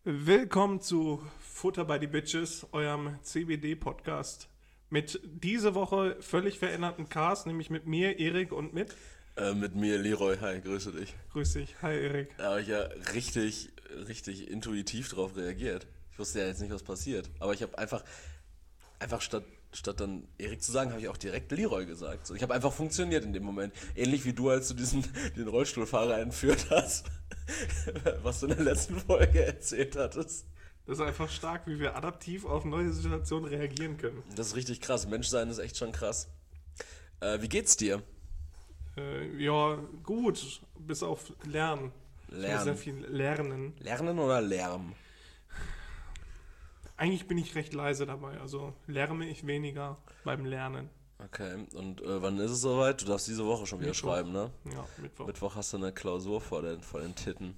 Willkommen zu Futter by the Bitches, eurem CBD-Podcast. Mit diese Woche völlig veränderten Cast, nämlich mit mir, Erik und Mit mir, Leroy. Hi, grüße dich. Grüß dich, hi Erik. Da habe ich ja richtig intuitiv drauf reagiert. Ich wusste ja jetzt nicht, was passiert. Aber ich habe einfach statt dann Erik zu sagen, habe ich auch direkt Leroy gesagt. So, ich habe einfach funktioniert in dem Moment. Ähnlich wie du, als du den Rollstuhlfahrer entführt hast, was du in der letzten Folge erzählt hattest. Das ist einfach stark, wie wir adaptiv auf neue Situationen reagieren können. Das ist richtig krass. Menschsein ist echt schon krass. Wie geht's dir? Ja, gut, bis auf Lernen. Ich muss sehr Lernen. viel lernen. Lernen oder Lärm? Eigentlich bin ich recht leise dabei, also lärme ich weniger beim Lernen. Okay, und wann ist es soweit? Du darfst diese Woche schon wieder Mittwoch. schreiben, ne? Ja, Mittwoch. Mittwoch hast du eine Klausur vor den Titten.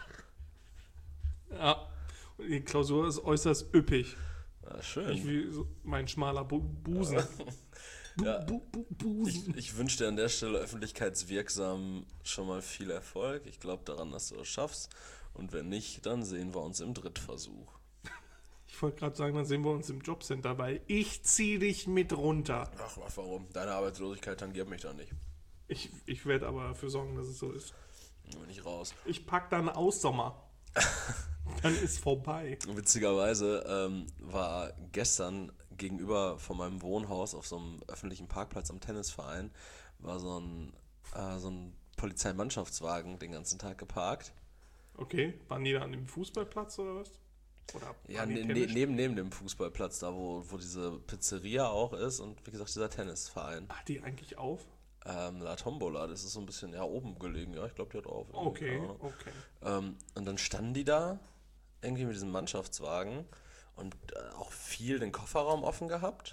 Ja, die Klausur ist äußerst üppig. Ah, schön. Nicht wie so mein schmaler Busen. Ja. Busen. Ich wünsche dir an der Stelle öffentlichkeitswirksam schon mal viel Erfolg. Ich glaube daran, dass du es schaffst. Und wenn nicht, dann sehen wir uns im Drittversuch. Ich wollte gerade sagen, dann sehen wir uns im Jobcenter bei. Ich zieh dich mit runter. Ach, warum? Deine Arbeitslosigkeit tangiert mich doch nicht. Ich werde aber dafür sorgen, dass es so ist. Dann bin ich raus. Ich pack dann aus Sommer. Dann ist vorbei. Witzigerweise war gestern gegenüber von meinem Wohnhaus auf so einem öffentlichen Parkplatz am Tennisverein war so ein Polizeimannschaftswagen den ganzen Tag geparkt. Okay, waren die da an dem Fußballplatz oder was? Oder Ja, waren die neben dem Fußballplatz, da wo diese Pizzeria auch ist und wie gesagt dieser Tennisverein. Hat die eigentlich auf? La Tombola, das ist so ein bisschen oben gelegen, ja, ich glaube, die hat auf. Okay, Keine Ahnung. okay. Und dann standen die da irgendwie mit diesem Mannschaftswagen und auch viel den Kofferraum offen gehabt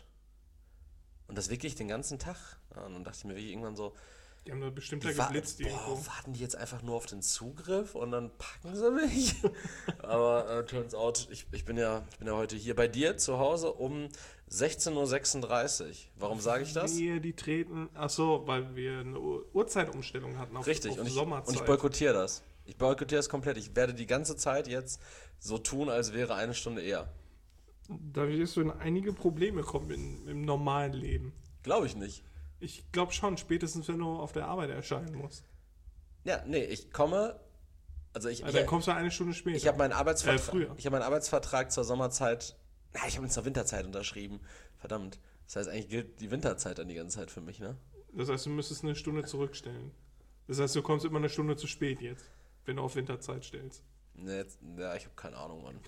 und das wirklich den ganzen Tag. Ja, und dann dachte ich mir wirklich irgendwann so, Die haben da bestimmt da geblitzt irgendwo. warten die jetzt einfach nur auf den Zugriff und dann packen sie mich? Aber turns out, ich bin ja heute hier bei dir zu Hause um 16.36 Uhr. Warum sage ich das? Die treten, ach so, weil wir eine Uhrzeitumstellung hatten auf Richtig, und Sommerzeit. ich boykottiere das. Ich boykottiere es komplett. Ich werde die ganze Zeit jetzt so tun, als wäre eine Stunde eher. Da wirst du in einige Probleme kommen im normalen Leben. Glaube ich nicht. Ich glaube schon, spätestens wenn du auf der Arbeit erscheinen musst. Ja, nee, ich komme. Also Dann kommst du eine Stunde später. ich habe meinen Arbeitsvertrag. früher. Ich habe meinen Arbeitsvertrag zur Sommerzeit. Ich habe ihn zur Winterzeit unterschrieben. Verdammt. Das heißt, eigentlich gilt die Winterzeit dann die ganze Zeit für mich, ne? Das heißt, du müsstest eine Stunde zurückstellen. Das heißt, du kommst immer eine Stunde zu spät jetzt, wenn du auf Winterzeit stellst. Nee, ich habe keine Ahnung, Mann.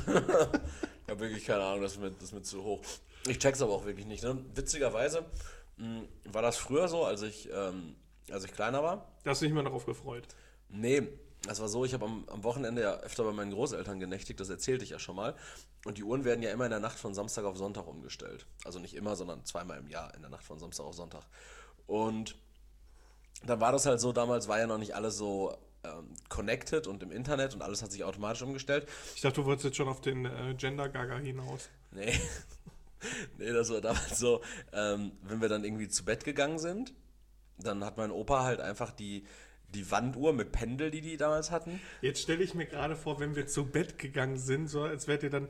Ich habe wirklich keine Ahnung, das ist mir zu hoch. Ich check's aber auch wirklich nicht. Ne? Witzigerweise war das früher so, als ich kleiner war. Da hast du dich mal darauf gefreut. Nee, das war so, ich habe am Wochenende ja öfter bei meinen Großeltern genächtigt, das erzählte ich ja schon mal. Und die Uhren werden ja immer in der Nacht von Samstag auf Sonntag umgestellt. Also nicht immer, sondern zweimal im Jahr in der Nacht von Samstag auf Sonntag. Und dann war das halt so, damals war ja noch nicht alles so connected und im Internet und alles hat sich automatisch umgestellt. Ich dachte, du wolltest jetzt schon auf den Gender-Gaga hinaus. Nee. Nee, das war damals so, wenn wir dann irgendwie zu Bett gegangen sind, dann hat mein Opa halt einfach die Wanduhr mit Pendel, die damals hatten. Jetzt stelle ich mir gerade vor, wenn wir zu Bett gegangen sind, so als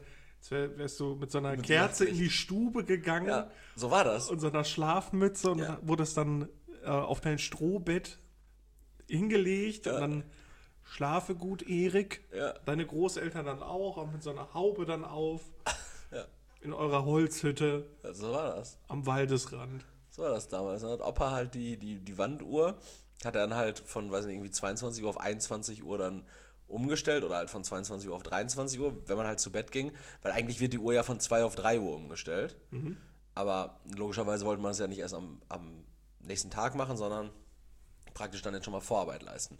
wärst du mit so einer Kerze in die Stube gegangen. Ja, so war das. Und so einer Schlafmütze und Ja. wurdest dann auf dein Strohbett hingelegt und dann schlafe gut, Erik. Ja. Deine Großeltern dann auch mit so einer Haube dann auf. Ja. In eurer Holzhütte Ja, so war das. am Waldesrand. So war das damals. Dann hat Opa halt die Wanduhr, hat er dann halt von, weiß nicht, irgendwie 22 Uhr auf 21 Uhr dann umgestellt oder halt von 22 Uhr auf 23 Uhr, wenn man halt zu Bett ging, weil eigentlich wird die Uhr ja von 2 auf 3 Uhr umgestellt. Aber logischerweise wollte man es ja nicht erst am nächsten Tag machen, sondern praktisch dann jetzt schon mal Vorarbeit leisten.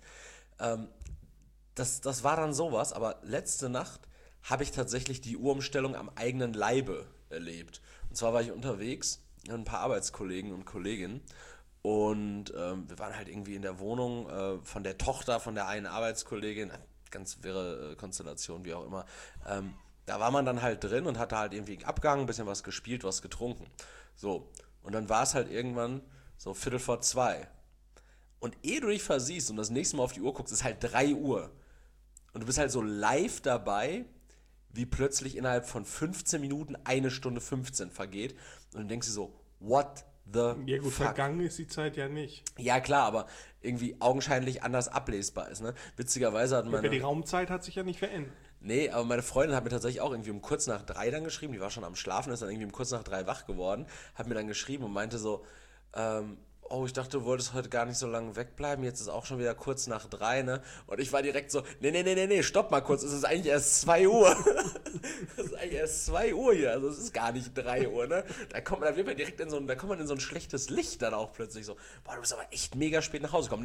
Das war dann sowas, aber letzte Nacht habe ich tatsächlich die Uhrumstellung am eigenen Leibe erlebt. Und zwar war ich unterwegs mit ein paar Arbeitskollegen und Kolleginnen und wir waren halt irgendwie in der Wohnung von der Tochter von der einen Arbeitskollegin, ganz wirre Konstellation, wie auch immer. Da war man dann halt drin und hatte halt irgendwie abgehangen, ein bisschen was gespielt, was getrunken. So, und dann war es halt irgendwann so 1:45. Und ehe du dich versiehst und das nächste Mal auf die Uhr guckst, ist halt 3 Uhr. Und du bist halt so live dabei, wie plötzlich innerhalb von 15 Minuten 1 Stunde 15 vergeht. Und du denkst dir so, what the Ja gut, fuck? vergangen ist die Zeit ja nicht. Ja klar, aber irgendwie augenscheinlich anders ablesbar ist, ne? Witzigerweise hat Aber die meine... Raumzeit hat sich ja nicht verändert. Nee, aber meine Freundin hat mir tatsächlich auch irgendwie um kurz nach 3 dann geschrieben, die war schon am Schlafen, ist dann irgendwie um kurz nach 3 wach geworden, hat mir dann geschrieben und meinte so, oh, ich dachte, du wolltest heute gar nicht so lange wegbleiben, jetzt ist auch schon wieder kurz nach 3, ne? Und ich war direkt so, nee, stopp mal kurz, es ist eigentlich erst 2 Uhr. Es ist eigentlich erst 2 Uhr hier, also es ist gar nicht 3 Uhr, ne? Da wird man direkt da kommt man in so ein schlechtes Licht dann auch plötzlich so, boah, du bist aber echt mega spät nach Hause gekommen.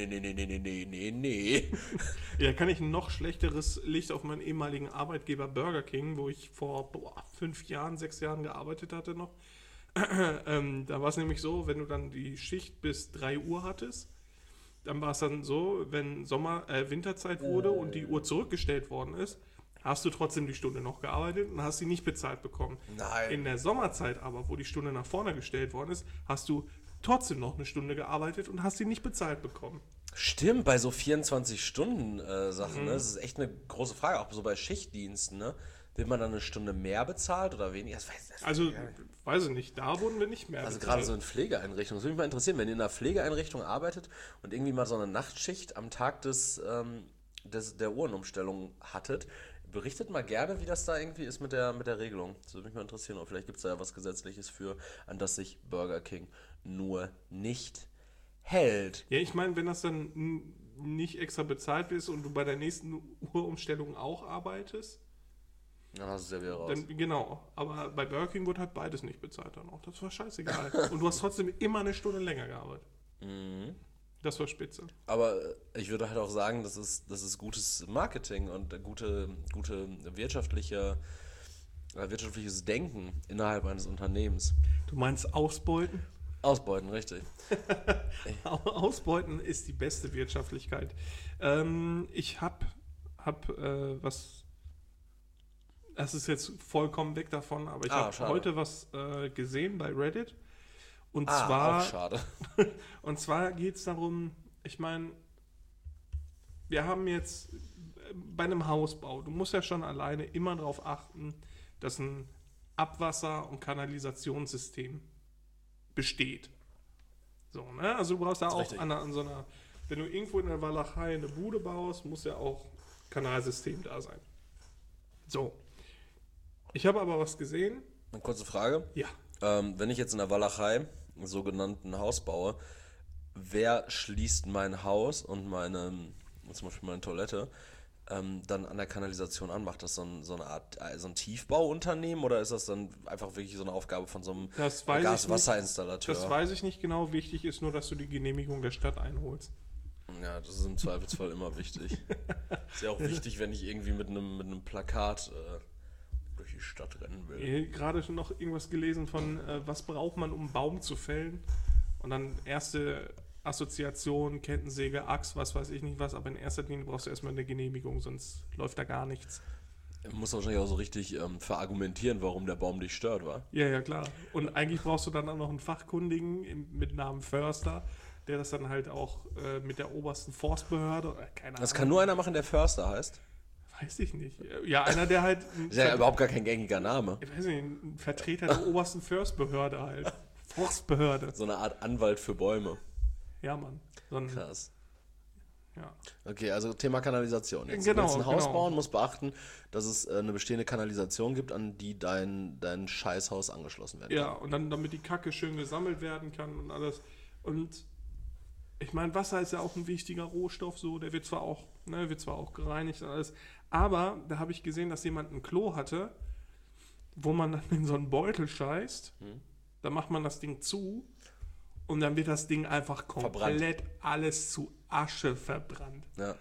Nee. Ja, kann ich ein noch schlechteres Licht auf meinen ehemaligen Arbeitgeber Burger King, wo ich vor 5 Jahren, 6 Jahren gearbeitet hatte noch. Da war es nämlich so, wenn du dann die Schicht bis 3 Uhr hattest, dann war es dann so, wenn Winterzeit wurde und die Uhr zurückgestellt worden ist, hast du trotzdem die Stunde noch gearbeitet und hast sie nicht bezahlt bekommen. Nein. In der Sommerzeit aber, wo die Stunde nach vorne gestellt worden ist, hast du trotzdem noch eine Stunde gearbeitet und hast sie nicht bezahlt bekommen. Stimmt, bei so 24-Stunden-Sachen, ne? Das ist echt eine große Frage, auch so bei Schichtdiensten, ne? Wird man dann eine Stunde mehr bezahlt oder weniger? Weiß ich nicht, da wurden wir nicht mehr Also bezahlt. gerade so in Pflegeeinrichtungen. Das würde mich mal interessieren, wenn ihr in einer Pflegeeinrichtung arbeitet und irgendwie mal so eine Nachtschicht am Tag der Uhrenumstellung hattet, berichtet mal gerne, wie das da irgendwie ist mit der Regelung. Das würde mich mal interessieren. Und vielleicht gibt es da ja was Gesetzliches für, an das sich Burger King nur nicht hält. Ja, ich meine, wenn das dann nicht extra bezahlt ist und du bei der nächsten Uhrumstellung auch arbeitest, Dann hast du es ja wieder raus. dann genau. Aber bei Burger King wird halt beides nicht bezahlt dann auch. Das war scheißegal. Und du hast trotzdem immer eine Stunde länger gearbeitet. Das war spitze. Aber ich würde halt auch sagen, das ist gutes Marketing und gute wirtschaftliches Denken innerhalb eines Unternehmens. Du meinst Ausbeuten? Ausbeuten, richtig. Ausbeuten ist die beste Wirtschaftlichkeit. Ich hab was. Das ist jetzt vollkommen weg davon, aber ich habe schade. heute was gesehen bei Reddit. Und Auch schade. zwar geht es darum, ich meine, wir haben jetzt bei einem Hausbau, du musst ja schon alleine immer darauf achten, dass ein Abwasser- und Kanalisationssystem besteht. So, ne? Also du brauchst da auch Richtig. an so einer, wenn du irgendwo in der Walachei eine Bude baust, muss ja auch Kanalsystem da sein. So. Ich habe aber was gesehen. Eine kurze Frage. Ja. Wenn ich jetzt in der Walachei einen sogenannten Haus baue, wer schließt mein Haus und zum Beispiel meine Toilette, dann an der Kanalisation an? Macht das so eine Art, so ein Tiefbauunternehmen oder ist das dann einfach wirklich so eine Aufgabe von so einem Das weiß ich Gaswasserinstallateur? Das weiß ich nicht genau. Wichtig ist nur, dass du die Genehmigung der Stadt einholst. Ja, das ist im Zweifelsfall immer wichtig. Ist ja auch wichtig, wenn ich irgendwie mit einem Plakat durch die Stadt rennen will. Gerade schon noch irgendwas gelesen von, was braucht man, um einen Baum zu fällen? Und dann erste Assoziation, Kettensäge, Axt, was weiß ich nicht was, aber in erster Linie brauchst du erstmal eine Genehmigung, sonst läuft da gar nichts. Man muss wahrscheinlich auch so richtig verargumentieren, warum der Baum dich stört, wa? Ja, klar. Und eigentlich brauchst du dann auch noch einen Fachkundigen mit Namen Förster, der das dann halt auch mit der obersten Forstbehörde, keine Ahnung. Das kann nur einer machen, der Förster heißt. Weiß ich nicht. Ja, einer, der halt... Ist ja überhaupt gar kein gängiger Name. Ich weiß nicht, ein Vertreter der obersten Forstbehörde halt. Forstbehörde. So eine Art Anwalt für Bäume. Ja, Mann. Krass. Ja. Okay, also Thema Kanalisation. Jetzt Genau, willst du ein Haus genau. bauen, musst beachten, dass es eine bestehende Kanalisation gibt, an die dein Scheißhaus angeschlossen werden Ja, kann. und dann, damit die Kacke schön gesammelt werden kann und alles. Und ich meine, Wasser ist ja auch ein wichtiger Rohstoff, so, der wird zwar auch gereinigt und alles, aber da habe ich gesehen, dass jemand ein Klo hatte, wo man dann in so einen Beutel scheißt, dann macht man das Ding zu und dann wird das Ding einfach komplett alles zu Asche verbrannt. Ja.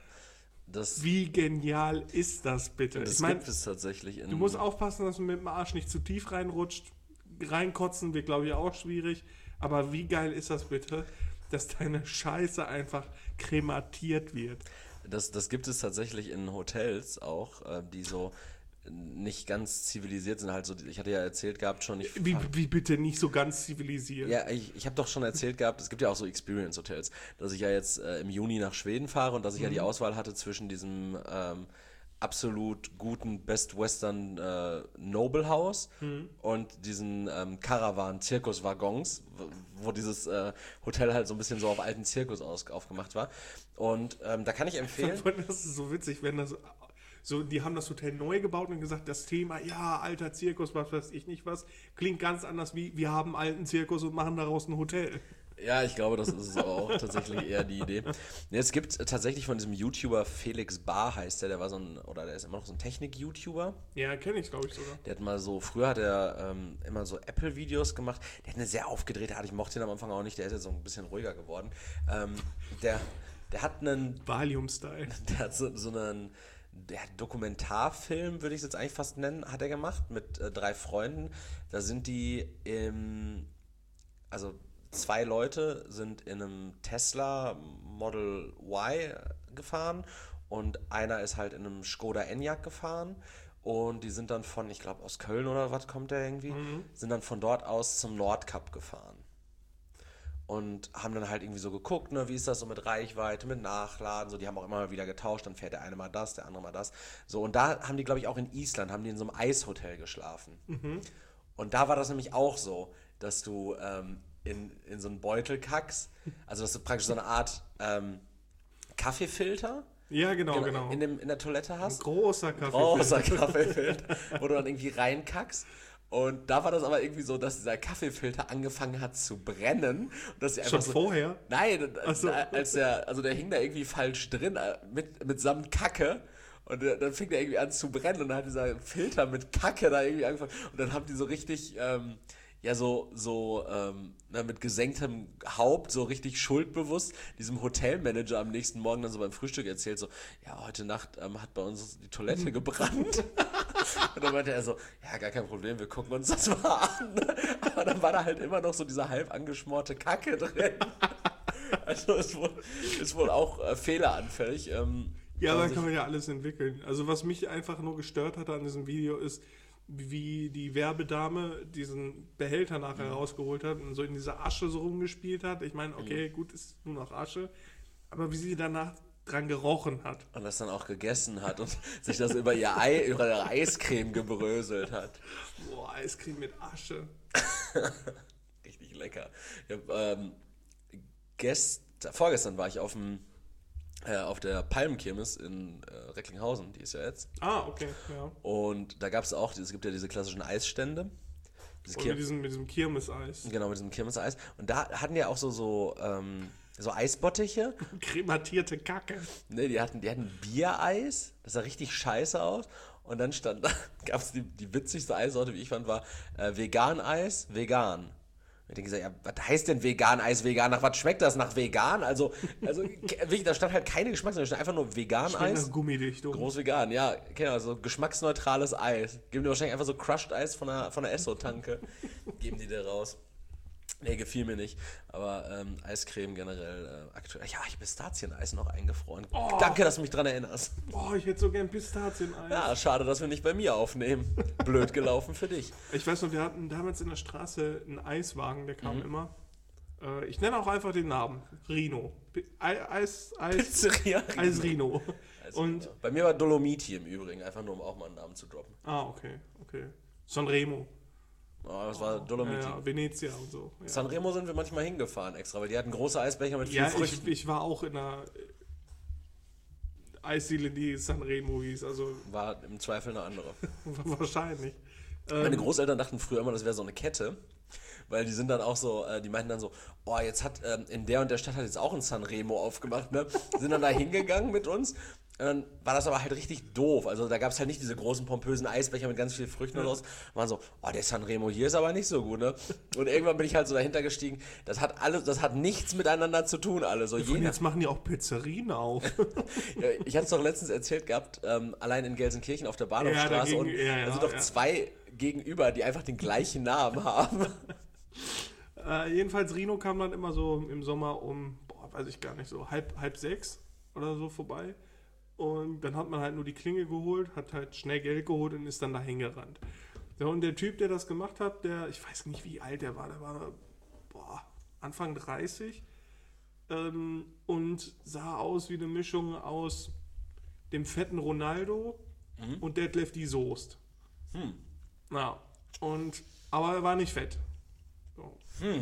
Wie genial ist das bitte? Das Ich meine, gibt es tatsächlich in. du musst aufpassen, dass du mit dem Arsch nicht zu tief reinrutscht. Reinkotzen wird, glaube ich, auch schwierig. Aber wie geil ist das bitte, dass deine Scheiße einfach krematiert wird? Das gibt es tatsächlich in Hotels auch, die so nicht ganz zivilisiert sind. Halt so, ich hatte ja erzählt gehabt schon. Wie bitte nicht so ganz zivilisiert? Ja, ich habe doch schon erzählt gehabt, es gibt ja auch so Experience-Hotels, dass ich ja jetzt im Juni nach Schweden fahre und dass ich ja die Auswahl hatte zwischen diesem absolut guten Best Western Noble House und diesen Caravan-Zirkuswaggons, wo dieses Hotel halt so ein bisschen so auf alten Zirkus aufgemacht war. Und da kann ich empfehlen. Das ist so witzig, wenn das so, die haben das Hotel neu gebaut und gesagt, das Thema, ja, alter Zirkus, was weiß ich nicht was, klingt ganz anders wie, wir haben einen alten Zirkus und machen daraus ein Hotel. Ja, ich glaube, das ist auch tatsächlich eher die Idee. Nee, es gibt tatsächlich von diesem YouTuber Felix Bar heißt der war so ein, oder der ist immer noch so ein Technik-YouTuber. Ja, kenne ich, glaube ich sogar. Der hat mal so, früher hat er immer so Apple-Videos gemacht. Der hat eine sehr aufgedrehte Art, ich mochte ihn am Anfang auch nicht, der ist jetzt so ein bisschen ruhiger geworden. Der hat einen, Valium-Style. der hat so einen, der Dokumentarfilm, würde ich es jetzt eigentlich fast nennen, hat er gemacht mit 3 Freunden. Da sind die also 2 Leute sind in einem Tesla Model Y gefahren und einer ist halt in einem Skoda Enyaq gefahren und die sind dann von, ich glaube aus Köln oder was kommt der irgendwie, sind dann von dort aus zum Nordkap gefahren. Und haben dann halt irgendwie so geguckt, ne, wie ist das so mit Reichweite, mit Nachladen, so, die haben auch immer mal wieder getauscht, dann fährt der eine mal das, der andere mal das. So, und da haben die, glaube ich, auch in Island, haben die in so einem Eishotel geschlafen. Und da war das nämlich auch so, dass du in so einen Beutel kackst, also dass du praktisch so eine Art Kaffeefilter Ja, genau. in der Toilette hast. Ein großer Kaffee. Großer Kaffeefilter, wo du dann irgendwie reinkackst. Und da war das aber irgendwie so, dass dieser Kaffeefilter angefangen hat zu brennen. Und dass sie einfach Schon vorher? Nein, So. der hing da irgendwie falsch drin, mitsamt Kacke. Und dann fing der irgendwie an zu brennen und dann hat dieser Filter mit Kacke da irgendwie angefangen. Und dann haben die so richtig, mit gesenktem Haupt, so richtig schuldbewusst, diesem Hotelmanager am nächsten Morgen dann so beim Frühstück erzählt, so, ja, heute Nacht hat bei uns die Toilette gebrannt. Und dann meinte er so, ja, gar kein Problem, wir gucken uns das mal an. Aber dann war da halt immer noch so diese halb angeschmorte Kacke drin. Also ist wohl auch fehleranfällig. Ja, da kann man ja alles entwickeln. Also was mich einfach nur gestört hatte an diesem Video ist, wie die Werbedame diesen Behälter nachher rausgeholt hat und so in dieser Asche so rumgespielt hat. Ich meine, okay, gut, ist nur noch Asche. Aber wie sie danach dran gerochen hat. Und das dann auch gegessen hat und sich das über ihre Eiscreme gebröselt hat. Boah, Eiscreme mit Asche. Richtig lecker. Ich hab, vorgestern war ich auf der Palmenkirmes in Recklinghausen, die ist ja jetzt. Ah, okay, ja. Und da gab es auch, es gibt ja diese klassischen Eisstände. Und mit diesem Kirmeseis. Genau, mit diesem Kirmeseis. Und da hatten die auch so Eisbottiche. Krematierte Kacke. Ne, die hatten Biereis. Das sah richtig scheiße aus. Und dann gab es die witzigste Eissorte, wie ich fand, war Vegan-Eis, vegan. Und ich denke, ja, was heißt denn Vegan-Eis, vegan? Nach was schmeckt das? Nach vegan? Also wirklich, da stand halt keine Geschmacksrichtung, da stand einfach nur Vegan-Eis. Gummidichtung. Groß vegan, ja, genau, so geschmacksneutrales Eis. Geben die wahrscheinlich einfach so Crushed Eis von der Esso-Tanke. Geben die dir raus. Nee, gefiel mir nicht. Aber Eiscreme generell aktuell. Ja, ich habe Pistazieneis noch eingefroren. Oh. Danke, dass du mich dran erinnerst. Oh, ich hätte so gern Pistazieneis. Ja, schade, dass wir nicht bei mir aufnehmen. Blöd gelaufen für dich. Ich weiß noch, wir hatten damals in der Straße einen Eiswagen, der kam immer. Ich nenne auch einfach den Namen. Rino. Pizzeria Rino. Eis Rino. Und Bei mir war Dolomiti im Übrigen, einfach nur um auch mal einen Namen zu droppen. okay. Sanremo. Oh, das war Dolomiti. Ja, Venezia und so. Ja. Sanremo sind wir manchmal hingefahren extra, weil die hatten große Eisbecher mit viel Früchten. Ich war auch in einer Eisdiele, die Sanremo hieß. Also War im Zweifel eine andere. wahrscheinlich. Meine Großeltern dachten früher immer, das wäre so eine Kette. Weil die sind dann auch so, die meinten dann so, oh, jetzt hat in der und der Stadt hat jetzt auch ein Sanremo aufgemacht, ne? Sind dann da hingegangen mit uns. Und dann war das aber halt richtig doof. Also da gab es halt nicht diese großen pompösen Eisbecher mit ganz vielen Früchten und so. Waren so, oh, der Sanremo hier ist aber nicht so gut, ne? Und irgendwann bin ich halt so dahinter gestiegen. Das hat nichts miteinander zu tun, alle. So Und jetzt machen die auch Pizzerien auf. Ja, ich hatte es doch letztens erzählt gehabt, allein in Gelsenkirchen auf der Bahnhofstraße. Da sind doch 2 gegenüber, die einfach den gleichen Namen haben. Jedenfalls, Rino kam dann immer so im Sommer um, weiß ich gar nicht, so halb 6 oder so vorbei. Und dann hat man halt nur die Klinge geholt, hat halt schnell Geld geholt und ist dann dahin gerannt. Ja, und der Typ, der das gemacht hat, ich weiß nicht, wie alt der war Anfang 30 und sah aus wie eine Mischung aus dem fetten Ronaldo und Detlef die Soest. Ja, aber er war nicht fett. So.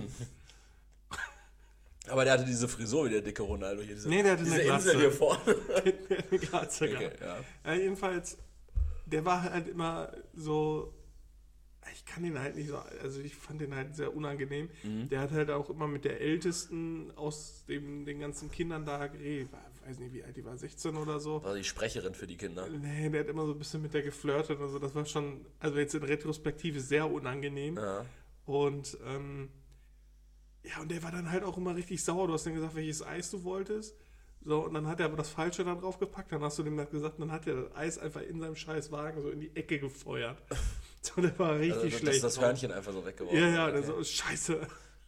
Aber der hatte diese Frisur wie der dicke Ronaldo hier. Der hatte eine Glatze. Insel hier vorne. Der hat eine Glatze Okay, gehabt. Ja, jedenfalls, der war halt immer so, ich kann den halt nicht so, also ich fand den halt sehr unangenehm. Der hat halt auch immer mit der Ältesten aus den ganzen Kindern da geredet. Ich weiß nicht, wie alt die war, 16 oder so. War die Sprecherin für die Kinder. Nee, der hat immer so ein bisschen mit der geflirtet und so. Das war schon, also jetzt in Retrospektive sehr unangenehm. Ja. Und und der war dann halt auch immer richtig sauer. Du hast dann gesagt, welches Eis du wolltest. So, und dann hat er aber das Falsche da drauf gepackt. Dann hast du dem halt gesagt, dann hat er das Eis einfach in seinem scheiß Wagen so in die Ecke gefeuert. So, der war richtig schlecht. Das Hörnchen einfach so weggeworfen. Ja, okay. dann so, scheiße.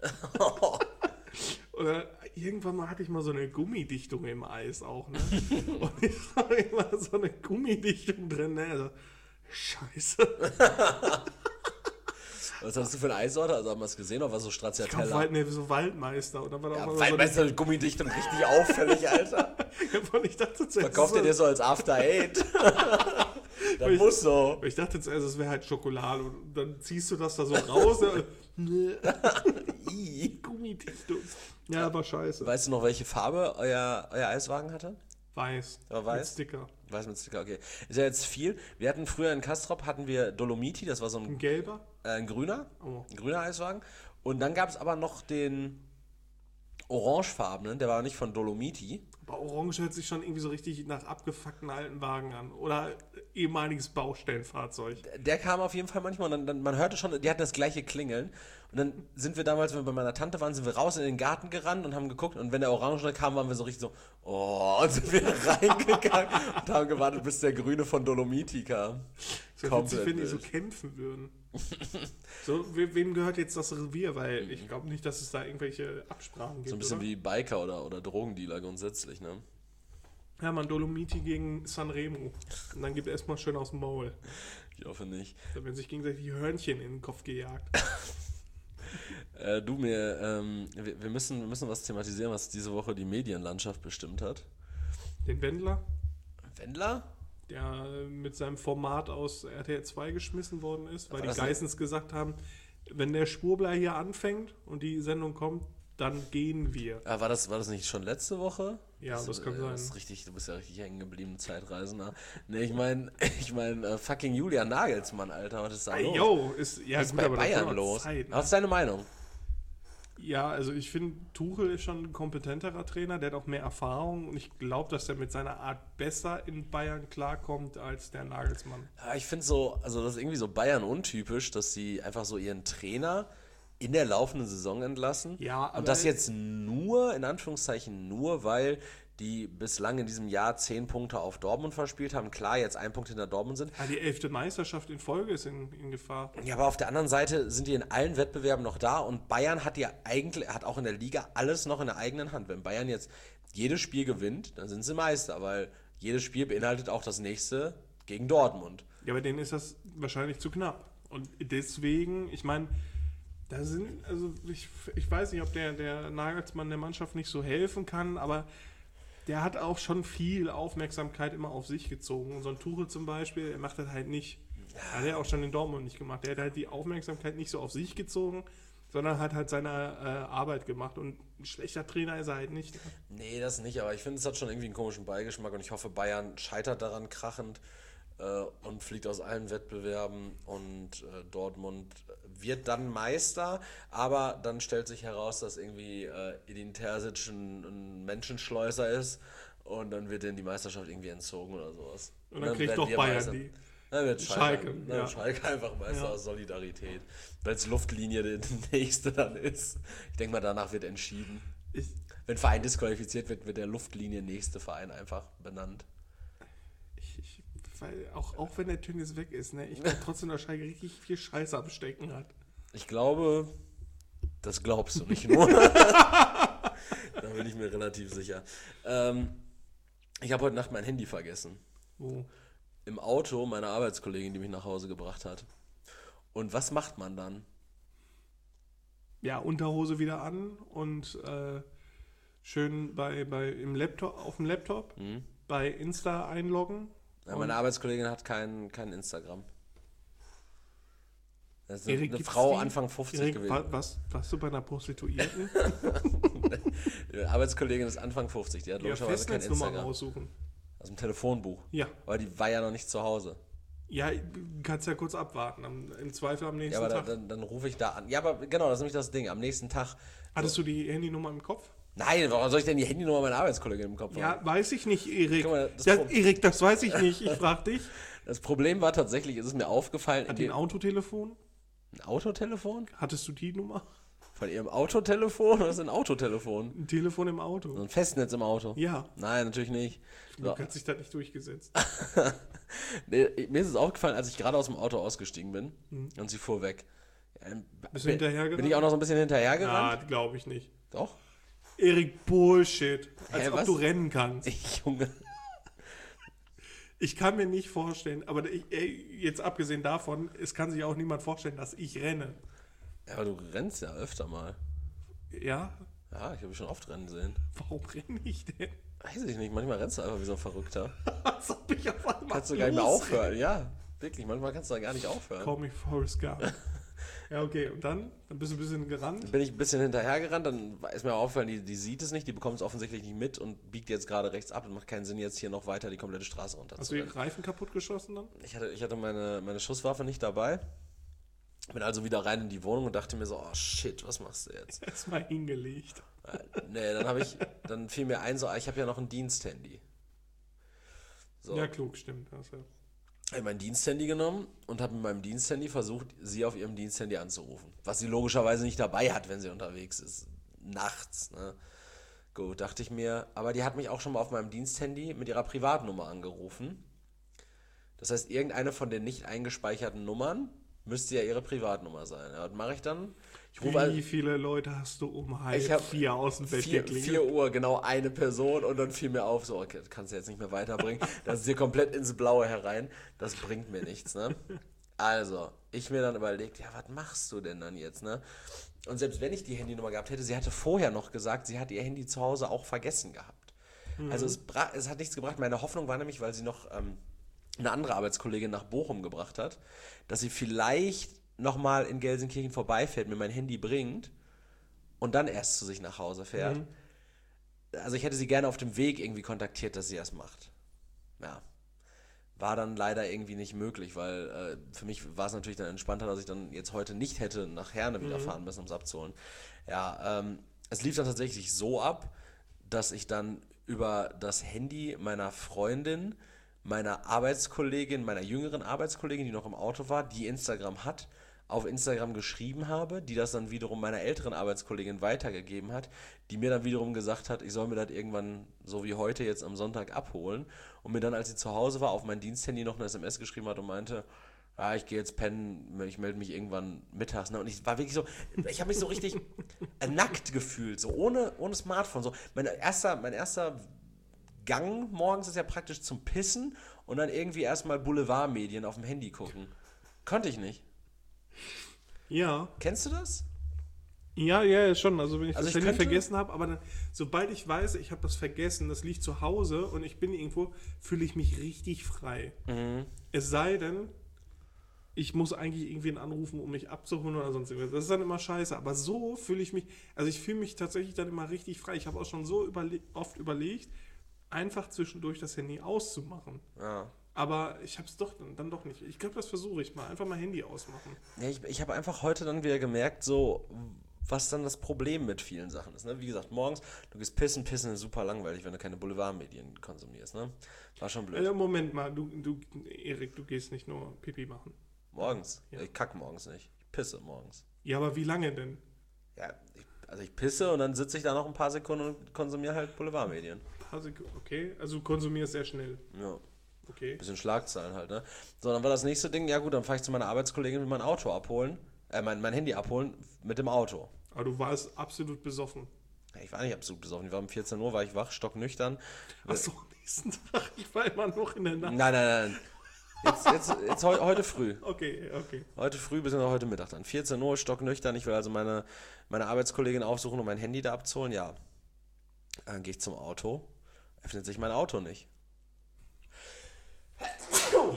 Oder irgendwann mal hatte ich mal so eine Gummidichtung im Eis auch, ne? Und ich habe immer so eine Gummidichtung drin, ne? Also, scheiße. Was hast du für eine Eissorte? Also haben wir es gesehen, oder war so Ich Stracciatella? glaube, so Waldmeister. Und dann war da Ja, auch mal Waldmeister mit Gummidichtung, richtig auffällig, Alter. und ich dachte zuerst, Verkauft ihr dir so als After Eight? Das muss so. ich dachte zuerst, es wäre halt Schokolade. Und dann ziehst du das da so raus. Gummidichtung. Ja, aber scheiße. Weißt du noch, welche Farbe euer Eiswagen hatte? Weiß. Aber weiß? Mit Sticker. Weiß mit Sticker, okay. Ist ja jetzt viel. Wir hatten früher in Castrop, hatten wir Dolomiti, das war so Ein gelber? ein grüner, Oh. ein grüner Eiswagen. Und dann gab es aber noch den orangefarbenen, der war nicht von Dolomiti. Aber Orange hört sich schon irgendwie so richtig nach abgefuckten alten Wagen an. Oder ehemaliges Baustellenfahrzeug. Der kam auf jeden Fall manchmal und dann man hörte schon, die hatten das gleiche Klingeln. Und dann sind wir damals, wenn wir bei meiner Tante waren, sind wir raus in den Garten gerannt und haben geguckt. Und wenn der Orange kam, waren wir so richtig so, oh, und sind wir reingegangen und haben gewartet, bis der Grüne von Dolomiti kam. So witzig, wenn die so kämpfen würden. So, wem gehört jetzt das Revier? Weil ich glaube nicht, dass es da irgendwelche Absprachen gibt. So ein bisschen oder? wie Biker oder Drogendealer grundsätzlich, ne? Ja, man, Dolomiti gegen Sanremo. Und dann gibt er erstmal schön aus dem Maul. Ich hoffe nicht. Da werden sich gegenseitig die Hörnchen in den Kopf gejagt. Wir müssen was thematisieren, was diese Woche die Medienlandschaft bestimmt hat. Den Wendler, Wendler? der mit seinem Format aus RTL 2 geschmissen worden ist, weil War die das Geissens gesagt haben, wenn der Schwurbler hier anfängt und die Sendung kommt, dann gehen wir. War das nicht schon letzte Woche? Ja, das kann sein. Das ist richtig, du bist ja richtig hängen geblieben, Zeitreisender. Ne, ich mein, fucking Julian Nagelsmann, Alter, was ist da los? Yo, ist Was ist bei das Bayern dauert los? Zeit, ne? Was ist deine Meinung? Ja, also ich finde, Tuchel ist schon ein kompetenterer Trainer, der hat auch mehr Erfahrung und ich glaube, dass er mit seiner Art besser in Bayern klarkommt als der Nagelsmann. Ja, ich finde so, also das ist irgendwie so Bayern untypisch, dass sie einfach so ihren Trainer in der laufenden Saison entlassen. Ja, aber und das jetzt nur, in Anführungszeichen nur, weil die bislang in diesem Jahr 10 Punkte auf Dortmund verspielt haben. Klar, jetzt 1 Punkt hinter Dortmund sind. die 11. Meisterschaft in Folge ist in Gefahr. Ja, aber auf der anderen Seite sind die in allen Wettbewerben noch da und Bayern hat auch in der Liga alles noch in der eigenen Hand. Wenn Bayern jetzt jedes Spiel gewinnt, dann sind sie Meister, weil jedes Spiel beinhaltet auch das nächste gegen Dortmund. Ja, aber denen ist das wahrscheinlich zu knapp. Und deswegen, ich meine, ich weiß nicht, ob der Nagelsmann der Mannschaft nicht so helfen kann, aber der hat auch schon viel Aufmerksamkeit immer auf sich gezogen. Und so ein Tuchel zum Beispiel, er macht das halt nicht. Hat er auch schon in Dortmund nicht gemacht. Der hat halt die Aufmerksamkeit nicht so auf sich gezogen, sondern hat halt seine Arbeit gemacht. Und ein schlechter Trainer ist er halt nicht. Nee, das nicht, aber ich finde, es hat schon irgendwie einen komischen Beigeschmack und ich hoffe, Bayern scheitert daran krachend und fliegt aus allen Wettbewerben und Dortmund wird dann Meister, aber dann stellt sich heraus, dass irgendwie Edin Terzic ein Menschenschleuser ist und dann wird denen die Meisterschaft irgendwie entzogen oder sowas. Und dann kriegt werden doch wir Bayern Meister. die. Dann wird Schalke, ja. Schalke einfach Meister Ja. aus Solidarität, weil es Luftlinie die nächste dann ist. Ich denke mal, danach wird entschieden. Wenn Verein disqualifiziert wird, wird der Luftlinie nächste Verein einfach benannt. Weil auch wenn der Tönnies weg ist, ne, ich glaube trotzdem, dass Schalke richtig viel Scheiße am Stecken hat. Ich glaube, das glaubst du nicht nur. Da bin ich mir relativ sicher. Ich habe heute Nacht mein Handy vergessen. Oh. Im Auto meiner Arbeitskollegin, die mich nach Hause gebracht hat. Und was macht man dann? Ja, Unterhose wieder an und schön auf dem Laptop bei Insta einloggen Ja, meine Arbeitskollegin hat kein Instagram. Das ist Erik, eine gibt's Frau die? Anfang 50 Erik, gewesen. warst du bei einer Prostituierten? Die Arbeitskollegin ist Anfang 50, die hat Ja, logischerweise kein Festnetznummer Instagram. raussuchen. Aus dem Telefonbuch. Ja. Aber die war ja noch nicht zu Hause. Ja, kannst ja kurz abwarten. Im Zweifel am Ja, nächsten aber Tag. dann rufe ich da an. Ja, aber genau, das ist nämlich das Ding. Am nächsten Tag. Hattest du die Handynummer im Kopf? Nein, warum soll ich denn die Handynummer meiner Arbeitskollegin im Kopf haben? Ja, weiß ich nicht, Erik. Guck mal, Erik, das weiß ich nicht. Ich frag dich. Das Problem war tatsächlich, ist es mir aufgefallen, Hat die ein Autotelefon? ein Autotelefon? Hattest du die Nummer? Von ihrem Autotelefon oder ist das ein Autotelefon? Ein Telefon im Auto. So ein Festnetz im Auto? Ja. Nein, natürlich nicht. Du hast dich da nicht durchgesetzt. Nee, mir ist es aufgefallen, als ich gerade aus dem Auto ausgestiegen bin und sie fuhr weg. Bist du hinterhergerannt? Bin ich auch noch so ein bisschen hinterhergerannt? Ah, glaube ich nicht. Doch. Erik, Bullshit. Als Hä, ob was? du rennen kannst. Junge. Ich kann mir nicht vorstellen, aber jetzt abgesehen davon, es kann sich auch niemand vorstellen, dass ich renne. Ja, aber du rennst ja öfter mal. Ja? Ja, ich habe dich schon oft rennen sehen. Warum renne ich denn? Weiß ich nicht, manchmal rennst du einfach wie so ein Verrückter. Als ob ich auf einmal Kannst du gar nicht mehr losrenne. aufhören. Ja, wirklich, manchmal kannst du da gar nicht aufhören. Call me Forrest Gump. Ja, okay, und dann? Dann bist du ein bisschen gerannt. Bin ich ein bisschen hinterhergerannt, dann ist mir aufgefallen, die sieht es nicht, die bekommt es offensichtlich nicht mit und biegt jetzt gerade rechts ab und macht keinen Sinn, jetzt hier noch weiter die komplette Straße runter Hast zu du die rennen. Reifen kaputt geschossen dann? Ich hatte meine Schusswaffe nicht dabei. Bin also wieder rein in die Wohnung und dachte mir so, oh shit, was machst du jetzt? Erstmal hingelegt. Nee, dann fiel mir ein, so, ich habe ja noch ein Diensthandy. So. Ja, klug, stimmt. Also, Ich habe mein Diensthandy genommen und habe mit meinem Diensthandy versucht, sie auf ihrem Diensthandy anzurufen. Was sie logischerweise nicht dabei hat, wenn sie unterwegs ist. Nachts, ne? Gut, dachte ich mir. Aber die hat mich auch schon mal auf meinem Diensthandy mit ihrer Privatnummer angerufen. Das heißt, irgendeine von den nicht eingespeicherten Nummern müsste ja ihre Privatnummer sein. Ja, was mache ich dann? Ich rufe wie viele Leute hast du um Ich halb hab 4 aus dem Bett 4 geklingelt? Uhr, genau eine Person und dann fiel mir auf, so, okay, das kannst du jetzt nicht mehr weiterbringen. Das ist hier komplett ins Blaue herein. Das bringt mir nichts, ne? Also, ich mir dann überlegt, ja, was machst du denn dann jetzt, ne? Und selbst wenn ich die Handynummer gehabt hätte, sie hatte vorher noch gesagt, sie hat ihr Handy zu Hause auch vergessen gehabt. Also es hat nichts gebracht. Meine Hoffnung war nämlich, weil sie noch eine andere Arbeitskollegin nach Bochum gebracht hat, dass sie vielleicht nochmal in Gelsenkirchen vorbeifährt, mir mein Handy bringt und dann erst zu sich nach Hause fährt. Also ich hätte sie gerne auf dem Weg irgendwie kontaktiert, dass sie das macht. Ja. War dann leider irgendwie nicht möglich, weil für mich war es natürlich dann entspannter, dass ich dann jetzt heute nicht hätte nach Herne wieder fahren müssen, um es abzuholen. Ja, es lief dann tatsächlich so ab, dass ich dann über das Handy meiner Freundin, meiner Arbeitskollegin, meiner jüngeren Arbeitskollegin, die noch im Auto war, die Instagram hat, auf Instagram geschrieben habe, die das dann wiederum meiner älteren Arbeitskollegin weitergegeben hat, die mir dann wiederum gesagt hat, ich soll mir das irgendwann, so wie heute, jetzt am Sonntag abholen und mir dann, als sie zu Hause war, auf mein Diensthandy noch eine SMS geschrieben hat und meinte, ja, ich gehe jetzt pennen, ich melde mich irgendwann mittags. Ne? Und ich war wirklich so, ich habe mich so richtig nackt gefühlt, so ohne Smartphone. So. Mein erster Gang morgens ist ja praktisch zum Pissen und dann irgendwie erstmal Boulevardmedien auf dem Handy gucken. Konnte ich nicht. Ja. Kennst du das? Ja, schon. Also wenn ich Also das ich Handy könnte- vergessen habe, aber dann, sobald ich weiß, ich habe das vergessen, das liegt zu Hause und ich bin irgendwo, fühle ich mich richtig frei. Es sei denn, ich muss eigentlich irgendwen anrufen, um mich abzuholen oder sonst irgendwas. Das ist dann immer scheiße. Aber so fühle ich mich, also ich fühle mich tatsächlich dann immer richtig frei. Ich habe auch schon so oft überlegt, einfach zwischendurch das Handy auszumachen. Ja. Aber ich habe es dann doch nicht. Ich glaube, das versuche ich mal. Einfach mal Handy ausmachen. Ja, ich habe einfach heute dann wieder gemerkt, so, was dann das Problem mit vielen Sachen ist. Ne? Wie gesagt, morgens, du gehst pissen ist super langweilig, wenn du keine Boulevardmedien konsumierst. Ne? War schon blöd. Moment mal, Erik, du gehst nicht nur Pipi machen. Morgens? Ja. Ich kacke morgens nicht. Ich pisse morgens. Ja, aber wie lange denn? Ja, ich pisse und dann sitze ich da noch ein paar Sekunden und konsumiere halt Boulevardmedien. Okay, also du konsumierst sehr schnell. Ja. Okay. Bisschen Schlagzeilen halt, ne? So, dann war das nächste Ding, ja gut, dann fahre ich zu meiner Arbeitskollegin mit mein Auto abholen, mein Handy abholen mit dem Auto. Aber du warst absolut besoffen. Ja, ich war nicht absolut besoffen, ich war um 14 Uhr, war ich wach, stocknüchtern. Achso, nächsten Tag. Ich war immer noch in der Nacht. Nein. Jetzt heute früh. Okay. Heute früh bis heute Mittag dann. 14 Uhr, stocknüchtern. Ich will also meine Arbeitskollegin aufsuchen, um mein Handy da abzuholen. Ja. Dann gehe ich zum Auto. Öffnet sich mein Auto nicht.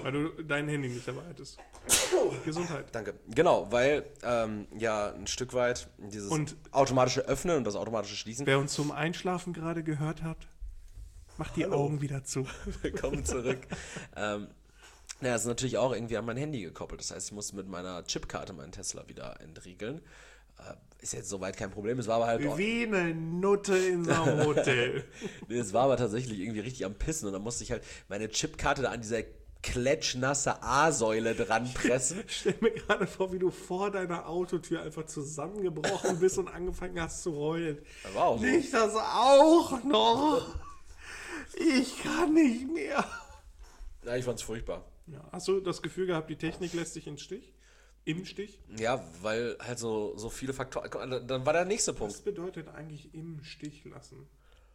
Weil du dein Handy nicht dabei hattest. Gesundheit. Danke. Genau, weil ja ein Stück weit dieses Und- automatische Öffnen und das automatische Schließen. Wer uns zum Einschlafen gerade gehört hat, macht die Augen wieder zu. Willkommen zurück. Ja, ist natürlich auch irgendwie an mein Handy gekoppelt. Das heißt, ich musste mit meiner Chipkarte meinen Tesla wieder entriegeln. Ist jetzt soweit kein Problem. Es war aber halt Wie eine Nutte in so einem Hotel. Nee, es war aber tatsächlich irgendwie richtig am Pissen und dann musste ich halt meine Chipkarte da an dieser klatschnasse A-Säule dran pressen. Stell mir gerade vor, wie du vor deiner Autotür einfach zusammengebrochen bist und angefangen hast zu heulen. Das war auch so. Nicht das auch noch. Ich kann nicht mehr. Ja, ich fand's furchtbar. Ja, hast du das Gefühl gehabt, die Technik lässt dich im Stich? Im Stich? Ja, weil halt so viele Faktoren. Dann war der nächste Was Punkt. bedeutet eigentlich im Stich lassen?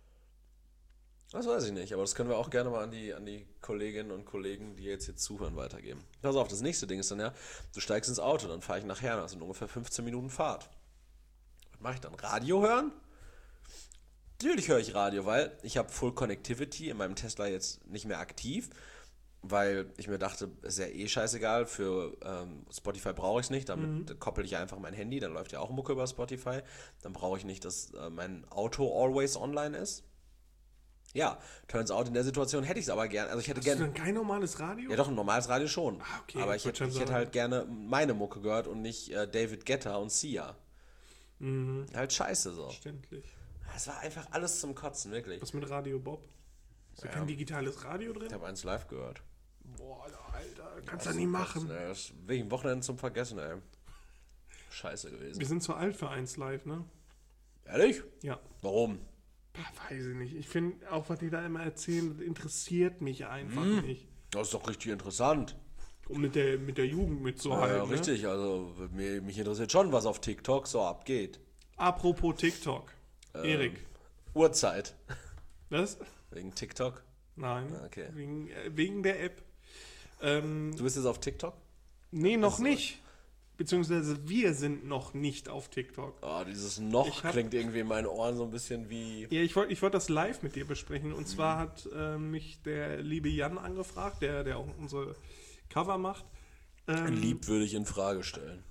Das weiß ich nicht, aber das können wir auch gerne mal an die Kolleginnen und Kollegen, die jetzt hier zuhören, weitergeben. Pass auf, das nächste Ding ist dann ja, du steigst ins Auto, dann fahre ich nach Herne, das sind ungefähr 15 Minuten Fahrt. Was mache ich dann? Radio hören? Natürlich höre ich Radio, weil ich habe Full Connectivity in meinem Tesla jetzt nicht mehr aktiv, weil ich mir dachte, ist ja eh scheißegal, für Spotify brauche ich es nicht, damit koppel ich einfach mein Handy, dann läuft ja auch Mucke über Spotify, dann brauche ich nicht, dass mein Auto always online ist. Ja, turns out, in der Situation hätte ich es aber gerne, also ich hätte Hast du gerne, dann kein normales Radio? ja doch, ein normales Radio schon, okay, aber ich wollte hätte schon sagen. halt gerne meine Mucke gehört und nicht David Guetta und Sia. Halt scheiße so. Verständlich. Es war einfach alles zum Kotzen, wirklich. Was mit Radio Bob? Ist da kein digitales Radio drin? Ich habe eins live gehört. Boah, Alter, kannst du nie machen. Das ist wegen Wochenende zum Vergessen, ey. Scheiße gewesen. Wir sind zu alt für eins live, ne? Ehrlich? Ja. Warum? Weiß ich nicht. Ich finde, auch was die da immer erzählen, das interessiert mich einfach nicht. Das ist doch richtig interessant. Um mit der Jugend Ja, mitzuhalten. Ne? richtig, also mich interessiert schon, was auf TikTok so abgeht. Apropos TikTok. Erik. Uhrzeit. Was? Wegen TikTok. Nein. Okay. Wegen der App. Du bist jetzt auf TikTok? Nee, noch nicht. Beziehungsweise wir sind noch nicht auf TikTok. Oh, dieses noch Ich hab- klingt irgendwie in meinen Ohren so ein bisschen wie... Ja, ich wollt das live mit dir besprechen. Und zwar hat mich der liebe Jan angefragt, der auch unsere Cover macht. Lieb würde ich in Frage stellen.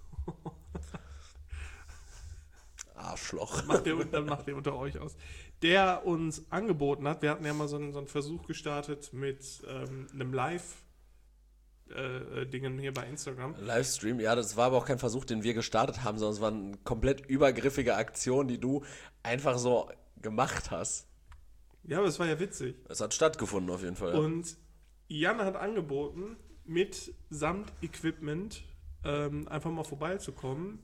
Arschloch. Dann macht ihr unter euch aus. Der uns angeboten hat, wir hatten ja mal so einen Versuch gestartet mit einem Live-Dingen hier bei Instagram. Livestream, ja, das war aber auch kein Versuch, den wir gestartet haben, sondern es war eine komplett übergriffige Aktion, die du einfach so gemacht hast. Ja, aber es war ja witzig. Es hat stattgefunden auf jeden Fall. Ja. Und Jan hat angeboten, mit samt Equipment einfach mal vorbeizukommen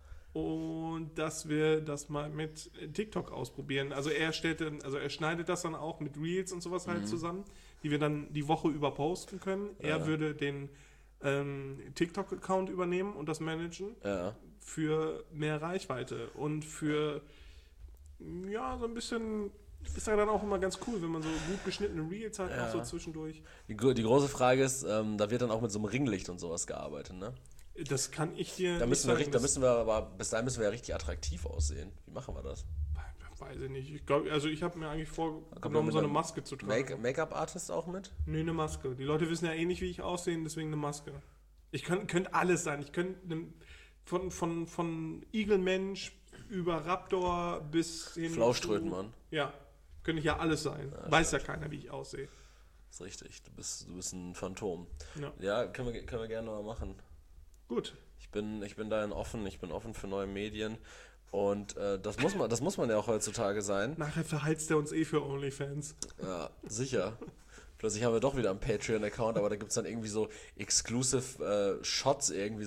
und dass wir das mal mit TikTok ausprobieren. Also er schneidet das dann auch mit Reels und sowas halt zusammen, die wir dann die Woche über posten können. Er würde den TikTok-Account übernehmen und das managen Ja. für mehr Reichweite und für ja, so ein bisschen ist ja dann auch immer ganz cool, wenn man so gut geschnittene Reels hat, auch so zwischendurch. Die große Frage ist, da wird dann auch mit so einem Ringlicht und sowas gearbeitet, ne? Das kann ich dir Da nicht müssen sagen. aber bis dahin müssen wir ja richtig attraktiv aussehen. Wie machen wir das? Weiß ich nicht. Ich glaube, also ich habe mir eigentlich Kommt vorgenommen, mit so eine einem Maske zu tragen. Make-up-Artist auch mit? Nee, eine Maske. Die Leute wissen ja eh nicht, wie ich aussehe, deswegen eine Maske. Ich könnte alles sein. Ich könnte von Igelmensch über Raptor bis hin Flauschtrötenmann. Ja, könnte ich ja alles sein. Weiß ja keiner, wie ich aussehe. Das ist richtig. Du bist ein Phantom. Ja. Ja, können wir gerne mal machen. Gut. Ich bin dahin offen. Ich bin offen für neue Medien. Und das muss man ja auch heutzutage sein. Nachher verheizt er uns eh für OnlyFans. Ja, sicher. Plötzlich haben wir doch wieder einen Patreon-Account, aber da gibt es dann irgendwie so exclusive Shots, irgendwie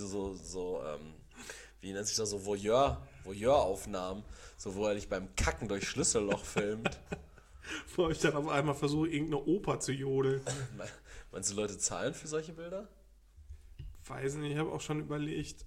wie nennt sich das, so Voyeur-Aufnahmen, so wo er dich beim Kacken durch Schlüsselloch filmt. Wo ich dann auf einmal versuche, irgendeine Oper zu jodeln. Meinst du, Leute zahlen für solche Bilder? Weiß nicht, ich habe auch schon überlegt,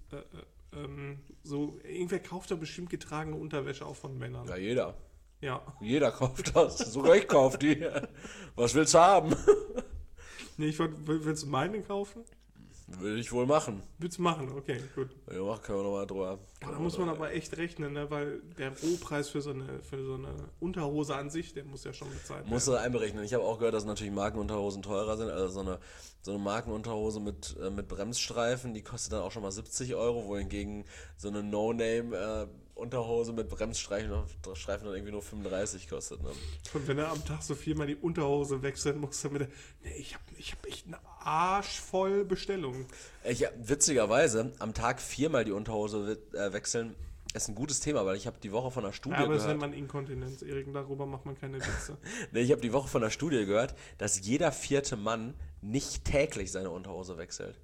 so, irgendwer kauft da bestimmt getragene Unterwäsche auch von Männern. Ja, jeder. Ja. Jeder kauft das. Sogar ich kaufe die. Was willst du haben? Nee, willst du meine kaufen? Würde ich wohl machen. Willst du machen? Okay, gut. Ja, können wir nochmal drüber. Da muss man aber echt rechnen, ne? Weil der Rohpreis für so eine Unterhose an sich, der muss ja schon bezahlt werden. Musst du einberechnen. Ich habe auch gehört, dass natürlich Markenunterhosen teurer sind. Also so eine Markenunterhose mit Bremsstreifen, die kostet dann auch schon mal 70 Euro, wohingegen so eine No-Name-Unterhose mit Bremsstreifen dann irgendwie nur 35 kostet. Ne? Und wenn er am Tag so viermal die Unterhose wechseln muss, dann wieder, nee, ich hab echt eine Arsch voll Bestellung. Witzigerweise, am Tag 4-mal die Unterhose wechseln, ist ein gutes Thema, weil ich habe die Woche von einer Studie aber gehört. das nennt man Inkontinenz, Erik, darüber macht man keine Witze. Nee, ich habe die Woche von einer Studie gehört, dass jeder 4. Mann nicht täglich seine Unterhose wechselt.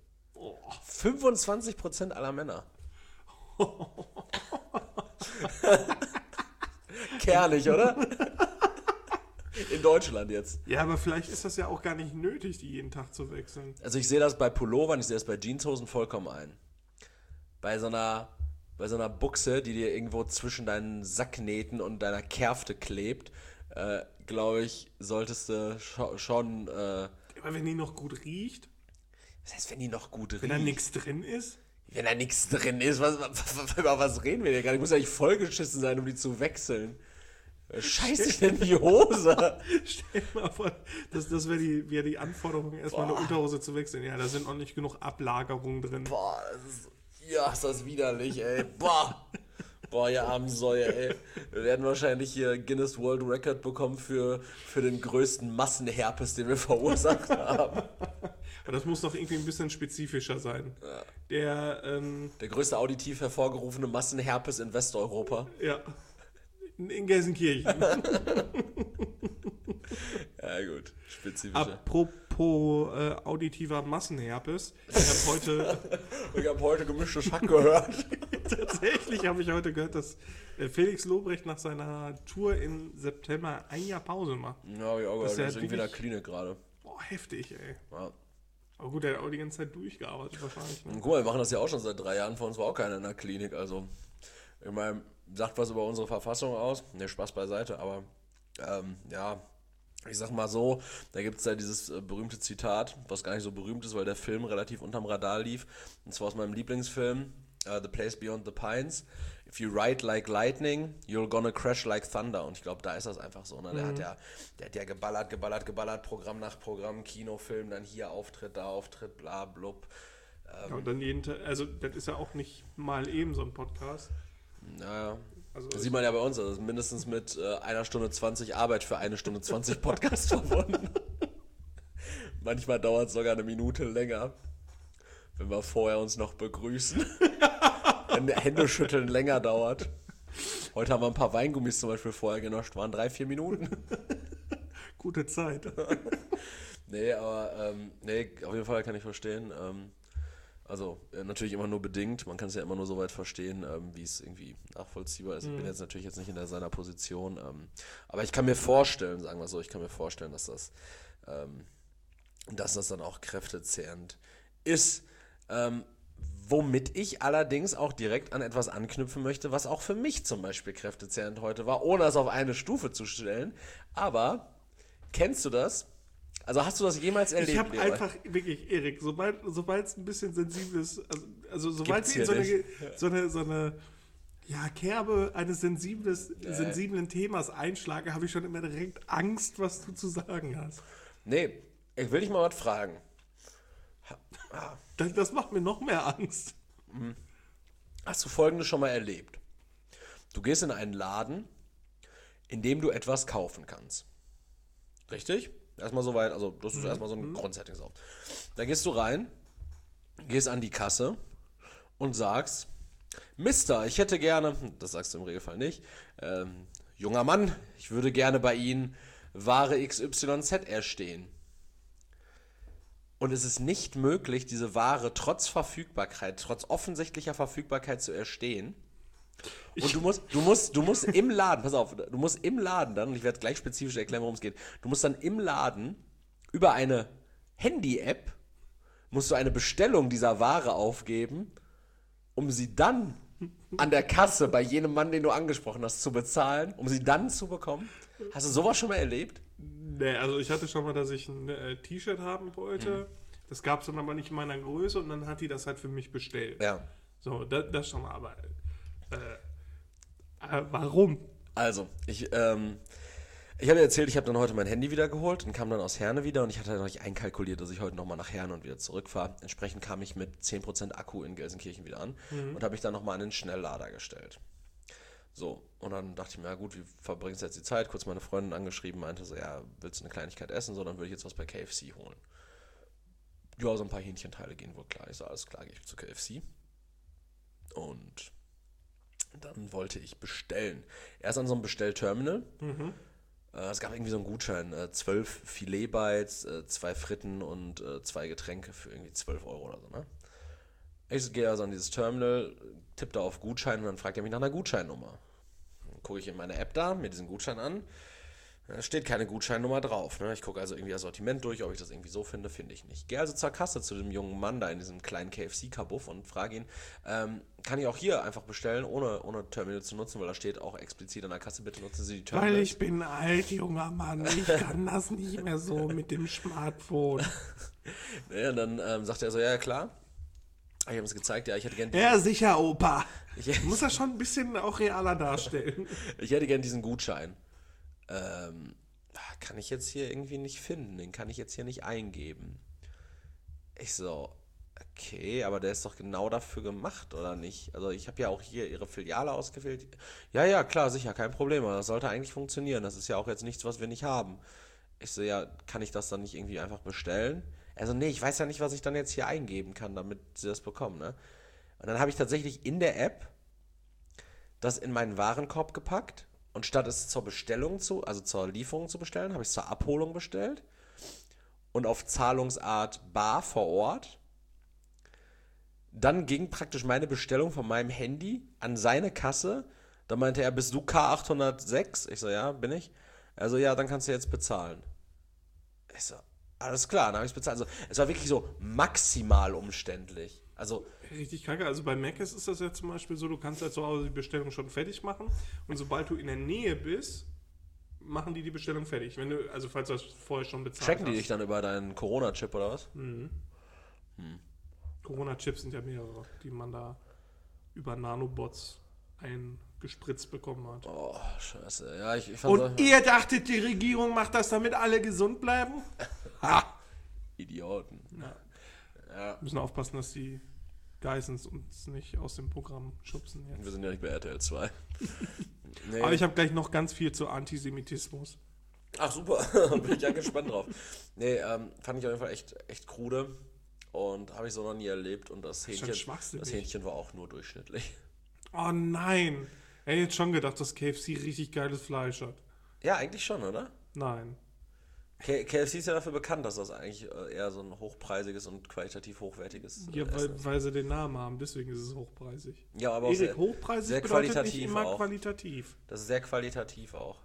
25% aller Männer. Kernig, oder? In Deutschland jetzt. Ja, aber vielleicht ist das ja auch gar nicht nötig, die jeden Tag zu wechseln. Also ich sehe das bei Pullovern, ich sehe das bei Jeanshosen vollkommen ein. Bei so einer Buchse, die dir irgendwo zwischen deinen Sacknähten und deiner Kärfte klebt, glaube ich, solltest du schon... Aber wenn die noch gut riecht, was heißt, wenn die noch gut riecht? wenn da nichts drin ist? Wenn da nichts drin ist, über was reden wir denn gerade? Ich muss ja nicht vollgeschissen sein, um die zu wechseln. Scheiße ich denn die Hose? Stell dir mal vor, das wäre die Anforderung, erstmal eine Unterhose zu wechseln. Ja, da sind noch nicht genug Ablagerungen drin. Boah, ist das widerlich, ey. Boah, ihr armen Säue, ey. Wir werden wahrscheinlich hier Guinness World Record bekommen für den größten Massenherpes, den wir verursacht haben. Aber das muss doch irgendwie ein bisschen spezifischer sein. Ja. Der größte auditiv hervorgerufene Massenherpes in Westeuropa. Ja. In Gelsenkirchen. Ja, gut. Spezifischer. Apropos auditiver Massenherpes. Ich habe heute gemischtes Hack gehört. Tatsächlich habe ich heute gehört, dass Felix Lobrecht nach seiner Tour im September ein Jahr Pause macht. Ja, hab ich auch gehört. Der ist irgendwie in der Klinik gerade. Boah, heftig, ey. Ja. Aber gut, er hat auch die ganze Zeit durchgearbeitet wahrscheinlich. Ne? Und guck mal, wir machen das ja auch schon seit 3 Jahren. Vor uns war auch keiner in der Klinik. Also, ich meine, sagt was über unsere Verfassung aus. Ne, Spaß beiseite. Aber, ja, ich sag mal so, da gibt es ja dieses berühmte Zitat, was gar nicht so berühmt ist, weil der Film relativ unterm Radar lief. Und zwar aus meinem Lieblingsfilm, The Place Beyond the Pines. If you ride like lightning, you're gonna crash like thunder. Und ich glaube, da ist das einfach so. Ne? Der hat ja geballert, Programm nach Programm, Kinofilm, dann hier Auftritt, da Auftritt, bla, blub. Ja, und dann jeden Tag, also das ist ja auch nicht mal eben so ein Podcast. Naja. Also Das sieht man ja bei uns, das ist mindestens mit 1 Stunde 20 Arbeit für 1 Stunde 20 Podcast verbunden. Manchmal dauert es sogar 1 Minute länger, wenn wir vorher uns noch begrüßen. Wenn Händeschütteln länger dauert. Heute haben wir ein paar Weingummis zum Beispiel vorher genascht, waren 3-4 Minuten. Gute Zeit. Nee, aber auf jeden Fall kann ich verstehen. Also natürlich immer nur bedingt, man kann es ja immer nur so weit verstehen, wie es irgendwie nachvollziehbar ist. Ich bin jetzt natürlich nicht in seiner Position, aber ich kann mir vorstellen, sagen wir so, dass das dann auch kräftezehrend ist. Womit ich allerdings auch direkt an etwas anknüpfen möchte, was auch für mich zum Beispiel kräftezehrend heute war, ohne es auf eine Stufe zu stellen. Aber kennst du das? Also hast du das jemals erlebt? Ich habe einfach, wirklich, Erik, sobald es ein bisschen sensibel ist, also sobald Gibt's ich hier so eine Kerbe eines sensiblen Themas einschlage, habe ich schon immer direkt Angst, was du zu sagen hast. Nee, ich will dich mal was fragen. Das macht mir noch mehr Angst. Hast du Folgendes schon mal erlebt? Du gehst in einen Laden, in dem du etwas kaufen kannst. Richtig? Erstmal soweit, also das ist erstmal so ein Grundsetting. Da gehst du rein, gehst an die Kasse und sagst, Mister, ich hätte gerne, das sagst du im Regelfall nicht, junger Mann, ich würde gerne bei Ihnen Ware XYZ erstehen. Und es ist nicht möglich, diese Ware trotz offensichtlicher Verfügbarkeit zu erstehen. Und du musst im Laden, pass auf, du musst im Laden dann, und ich werde gleich spezifisch erklären, worum es geht, du musst dann im Laden über eine Handy-App, musst du eine Bestellung dieser Ware aufgeben, um sie dann an der Kasse bei jenem Mann, den du angesprochen hast, zu bezahlen, um sie dann zu bekommen. Hast du sowas schon mal erlebt? Nee, also ich hatte schon mal, dass ich ein T-Shirt haben wollte Das gab es dann aber nicht in meiner Größe und dann hat die das halt für mich bestellt. Ja. So, das schon mal, aber warum? Also, ich habe dir erzählt, ich habe dann heute mein Handy wieder geholt und kam dann aus Herne wieder und ich hatte noch nicht einkalkuliert, dass ich heute nochmal nach Herne und wieder zurückfahre. Entsprechend kam ich mit 10% Akku in Gelsenkirchen wieder an und habe mich dann nochmal an den Schnelllader gestellt. So, und dann dachte ich mir, ja gut, wie verbringst du jetzt die Zeit? Kurz meine Freundin angeschrieben, meinte so, ja, willst du eine Kleinigkeit essen? So, dann würde ich jetzt was bei KFC holen. Ja, so ein paar Hähnchenteile gehen wohl klar. Ich so, alles klar, gehe ich zu KFC. Und dann wollte ich bestellen. Erst an so einem Bestellterminal. Es gab irgendwie so einen Gutschein. 12 Filet-Bites, 2 Fritten und 2 Getränke für irgendwie 12 Euro oder so, ne? Ich gehe also an dieses Terminal, tippe da auf Gutschein und dann fragt er mich nach einer Gutscheinnummer. Dann gucke ich in meine App da, mir diesen Gutschein an. Da steht keine Gutscheinnummer drauf. Ne? Ich gucke also irgendwie Assortiment durch, ob ich das irgendwie so finde, finde ich nicht. Gehe also zur Kasse zu dem jungen Mann da in diesem kleinen KFC-Kabuff und frage ihn, kann ich auch hier einfach bestellen, ohne Terminal zu nutzen, weil da steht auch explizit an der Kasse, bitte nutzen Sie die Terminals. Weil ich bin alt, junger Mann. Ich kann das nicht mehr so mit dem Smartphone. Ja, und dann sagt er so, ja klar. Ich habe es gezeigt, ja, ich hätte gerne... Ja, sicher, Opa. Muss das schon ein bisschen auch realer darstellen. Ich hätte gern diesen Gutschein. Kann ich jetzt hier irgendwie nicht finden. Den kann ich jetzt hier nicht eingeben. Ich so, okay, aber der ist doch genau dafür gemacht, oder nicht? Also ich habe ja auch hier ihre Filiale ausgewählt. Ja, klar, sicher, kein Problem. Das sollte eigentlich funktionieren. Das ist ja auch jetzt nichts, was wir nicht haben. Ich so, ja, kann ich das dann nicht irgendwie einfach bestellen? Also nee, ich weiß ja nicht, was ich dann jetzt hier eingeben kann, damit sie das bekommen, ne? Und dann habe ich tatsächlich in der App das in meinen Warenkorb gepackt und statt es zur Bestellung also zur Lieferung zu bestellen, habe ich es zur Abholung bestellt und auf Zahlungsart bar vor Ort. Dann ging praktisch meine Bestellung von meinem Handy an seine Kasse. Da meinte er, bist du K806? Ich so, ja, bin ich. Also ja, dann kannst du jetzt bezahlen. Ich so, alles klar, dann habe ich es bezahlt. Also es war wirklich so maximal umständlich. Also Richtig kacke. Also bei Mac ist das ja zum Beispiel so, du kannst ja zu Hause die Bestellung schon fertig machen und sobald du in der Nähe bist, machen die Bestellung fertig. Wenn du, also falls du das vorher schon bezahlt checken hast. die dich dann über deinen Corona-Chip oder was? Corona-Chips sind ja mehrere, die man da über Nanobots eingespritzt bekommen hat. Oh, scheiße. Ja, ich fand Und ihr dachtet, die Regierung macht das, damit alle gesund bleiben? Ha! Idioten. Ja. Müssen aufpassen, dass die Geissens uns nicht aus dem Programm schubsen jetzt. Wir sind ja nicht bei RTL 2. Nee. Aber ich habe gleich noch ganz viel zu Antisemitismus. Ach super, bin ich ja gespannt drauf. Nee, fand ich auf jeden Fall echt krude und habe ich so noch nie erlebt und das Hähnchen war auch nur durchschnittlich. Oh nein! Ich hätte jetzt schon gedacht, dass KFC richtig geiles Fleisch hat. Ja, eigentlich schon, oder? Nein. KFC ist ja dafür bekannt, dass das eigentlich eher so ein hochpreisiges und qualitativ hochwertiges Ja, Essen ist. weil sie den Namen haben, deswegen ist es hochpreisig. Ja, aber auch Erik, hochpreisig sehr bedeutet qualitativ nicht immer auch. qualitativ. Das ist sehr qualitativ auch.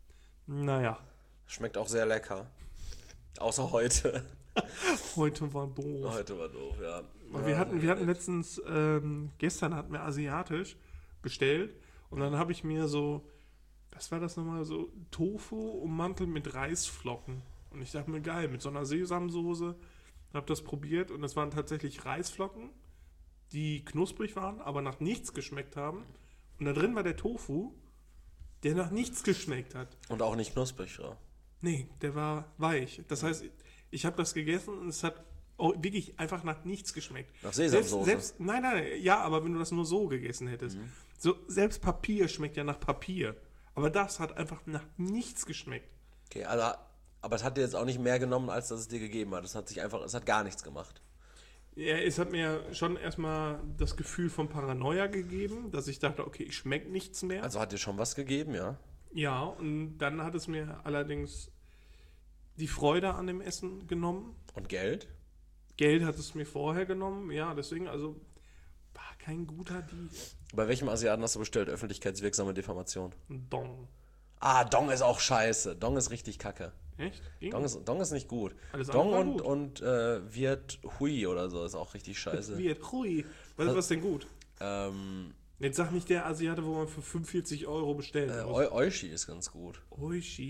Naja, Schmeckt auch sehr lecker. Außer heute. heute war doof. Heute war doof, ja. Aber wir hatten letztens, gestern hatten wir asiatisch bestellt und dann habe ich mir so, was war das nochmal, so Tofu ummantelt mit Reisflocken. Und ich dachte mir, geil, mit so einer Sesamsoße, habe das probiert und es waren tatsächlich Reisflocken, die knusprig waren, aber nach nichts geschmeckt haben. Und da drin war der Tofu, der nach nichts geschmeckt hat. Und auch nicht knusprig, ja. Nee, der war weich. Das heißt, ich habe das gegessen und es hat wirklich einfach nach nichts geschmeckt. Nach Sesamsoße? Nein, ja, aber wenn du das nur so gegessen hättest. So, selbst Papier schmeckt ja nach Papier. Aber das hat einfach nach nichts geschmeckt. Okay, also, aber es hat dir jetzt auch nicht mehr genommen, als dass es dir gegeben hat. Es hat gar nichts gemacht. Ja, es hat mir schon erstmal das Gefühl von Paranoia gegeben, dass ich dachte, okay, ich schmecke nichts mehr. Also hat dir schon was gegeben, ja? Ja, und dann hat es mir allerdings die Freude an dem Essen genommen. Und Geld? Geld hat es mir vorher genommen, ja, deswegen, also war kein guter Deal. Bei welchem Asiaten hast du bestellt? Öffentlichkeitswirksame Diffamation. Dong. Ah, Dong ist auch scheiße. Dong ist richtig kacke. Echt? Dong ist nicht gut. Alles Dong andere war und Viet Hui oder so ist auch richtig scheiße. Hui. Was ist denn gut? ähm, Jetzt sag nicht der Asiate, wo man für 45 € bestellen muss. Oishi ist ganz gut. Oishi.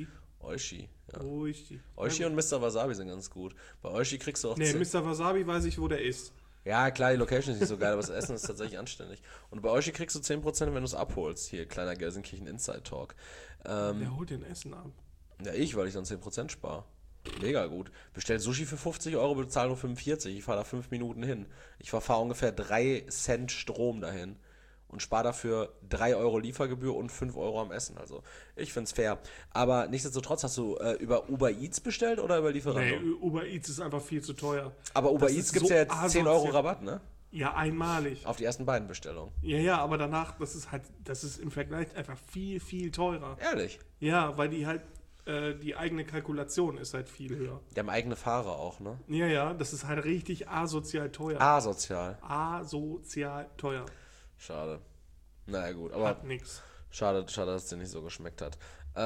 Oishi, ja. Oishi. Oishi und Mr. Wasabi sind ganz gut. Bei Oishi kriegst du auch Nee, Mr. Wasabi weiß ich, wo der ist. Ja, klar, die Location ist nicht so geil, aber das Essen ist tatsächlich anständig. Und bei Oishi kriegst du 10%, wenn du es abholst. Hier, kleiner Gelsenkirchen Inside Talk. Der holt den Essen ab. Ja, weil ich dann 10% spare. Mega gut. Bestell Sushi für 50 Euro, bezahle nur 45. Ich fahre da 5 Minuten hin. Ich fahre ungefähr 3 Cent Strom dahin. Und spare dafür 3 Euro Liefergebühr und 5 Euro am Essen. Also, ich find's fair. Aber nichtsdestotrotz, hast du über Uber Eats bestellt oder über Lieferando? Nee, Uber Eats ist einfach viel zu teuer. Aber Uber Das Eats ist gibt's so ja jetzt 10 Euro asozial. Rabatt, ne? Ja, einmalig. Auf die ersten beiden Bestellungen. Ja, aber danach, das ist im Vergleich einfach viel, viel teurer. Ehrlich? Ja, weil die halt, die eigene Kalkulation ist halt viel höher. Die haben eigene Fahrer auch, ne? Ja, das ist halt richtig asozial teuer. Asozial. Asozial teuer. Schade. Naja, gut, aber Hat nix. schade, dass es dir nicht so geschmeckt hat.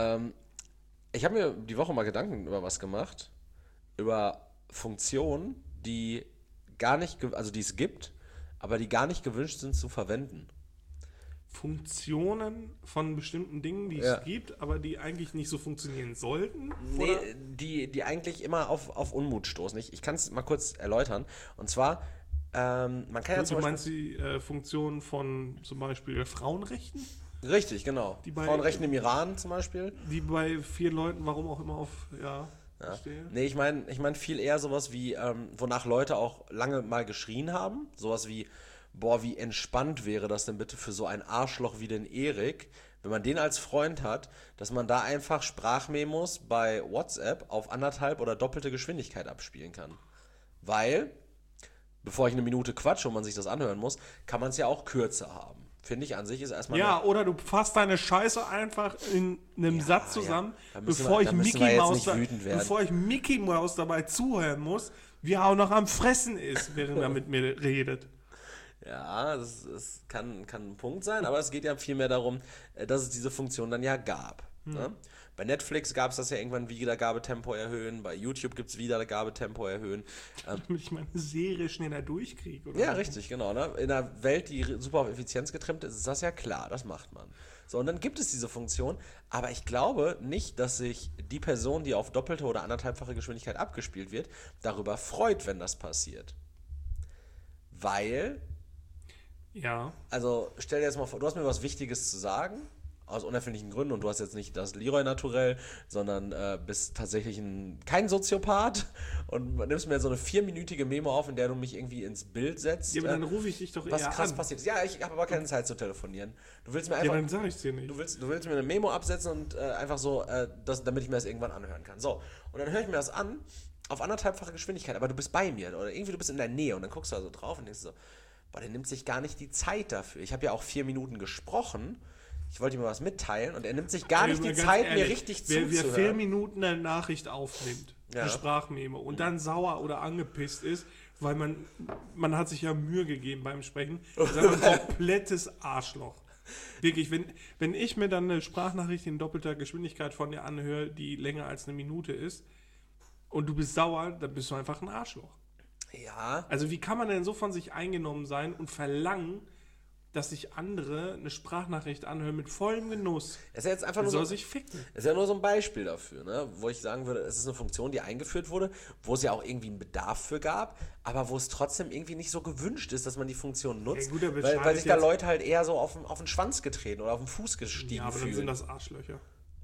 Ich habe mir die Woche mal Gedanken über was gemacht. Über Funktionen, die gar nicht, also die es gibt, aber die gar nicht gewünscht sind zu verwenden. Funktionen von bestimmten Dingen, die Ja. es gibt, aber die eigentlich nicht so funktionieren sollten? Nee, Oder? die eigentlich immer auf Unmut stoßen. Ich kann es mal kurz erläutern. Und zwar, man kann ja Du zum Beispiel... meinst die Funktion von zum Beispiel Frauenrechten, Richtig, genau. Die bei- Frauenrechte im Iran zum Beispiel. die bei vielen Leuten, warum auch immer, auf, Ja. verstehe. Nee, ich mein viel eher sowas wie, wonach Leute auch lange mal geschrien haben. Sowas wie, boah, wie entspannt wäre das denn bitte für so ein Arschloch wie den Erik, wenn man den als Freund hat, dass man da einfach Sprachmemos bei WhatsApp auf 1,5 oder doppelte Geschwindigkeit abspielen kann. Weil, bevor ich eine Minute quatsche und man sich das anhören muss, kann man es ja auch kürzer haben. Finde ich an sich ist erstmal... Ja, oder du fasst deine Scheiße einfach in einem Satz zusammen, Da müssen bevor, wir- da ich müssen wir Mickey jetzt Mouse nicht wütend werden. bevor ich Mickey Mouse dabei zuhören muss, wie er auch noch am Fressen ist, während er mit mir redet. Ja, das kann ein Punkt sein, aber es geht ja vielmehr darum, dass es diese Funktion dann ja gab. Ne? Bei Netflix gab es das ja irgendwann Wiedergabetempo erhöhen, bei YouTube gibt es Wiedergabetempo erhöhen. Damit ich meine Serie schneller durchkriege. Oder Ja, was? richtig, genau. Ne? In einer Welt, die super auf Effizienz getrimmt ist, ist das ja klar, das macht man. So, und dann gibt es diese Funktion, aber ich glaube nicht, dass sich die Person, die auf doppelte oder 1,5-fache Geschwindigkeit abgespielt wird, darüber freut, wenn das passiert. Weil, Ja. also stell dir jetzt mal vor, du hast mir was Wichtiges zu sagen, aus unerfindlichen Gründen, und du hast jetzt nicht das Leroy-Naturell, sondern bist tatsächlich kein Soziopath und nimmst mir so eine 4-minütige Memo auf, in der du mich irgendwie ins Bild setzt. Ja, aber dann rufe ich dich doch was eher krass an. passiert ist. Ja, ich habe aber keine Zeit zu telefonieren. Du willst mir Ja, einfach, dann sag ich's dir nicht. du willst mir eine Memo absetzen und einfach so, damit ich mir das irgendwann anhören kann. So, und dann höre ich mir das an, auf 1,5-fache Geschwindigkeit, aber du bist bei mir oder irgendwie du bist in der Nähe und dann guckst du da so drauf und denkst so, boah, der nimmt sich gar nicht die Zeit dafür. Ich habe ja auch 4 Minuten gesprochen. Ich wollte ihm mal was mitteilen und er nimmt sich gar nicht die Ganz Zeit, mir ehrlich, richtig wer 4 zuzuhören. Minuten eine Nachricht aufnimmt, Ja. eine Sprachmemo, und dann sauer oder angepisst ist, weil man hat sich ja Mühe gegeben beim Sprechen, ist einfach ein komplettes Arschloch. Wirklich, wenn ich mir dann eine Sprachnachricht in doppelter Geschwindigkeit von dir anhöre, die länger als eine Minute ist, und du bist sauer, dann bist du einfach ein Arschloch. Ja, Also wie kann man denn so von sich eingenommen sein und verlangen, dass sich andere eine Sprachnachricht anhören mit vollem Genuss? es ist ja jetzt einfach Der nur soll so, sich ficken. es ist ja nur so ein Beispiel dafür, ne? Wo ich sagen würde, es ist eine Funktion, die eingeführt wurde, wo es ja auch irgendwie einen Bedarf für gab, aber wo es trotzdem irgendwie nicht so gewünscht ist, dass man die Funktion nutzt, Ja, gut, aber weil schadet sich da jetzt- Leute halt eher so auf den Schwanz getreten oder auf den Fuß gestiegen Ja, aber dann fühlen. sind das Arschlöcher.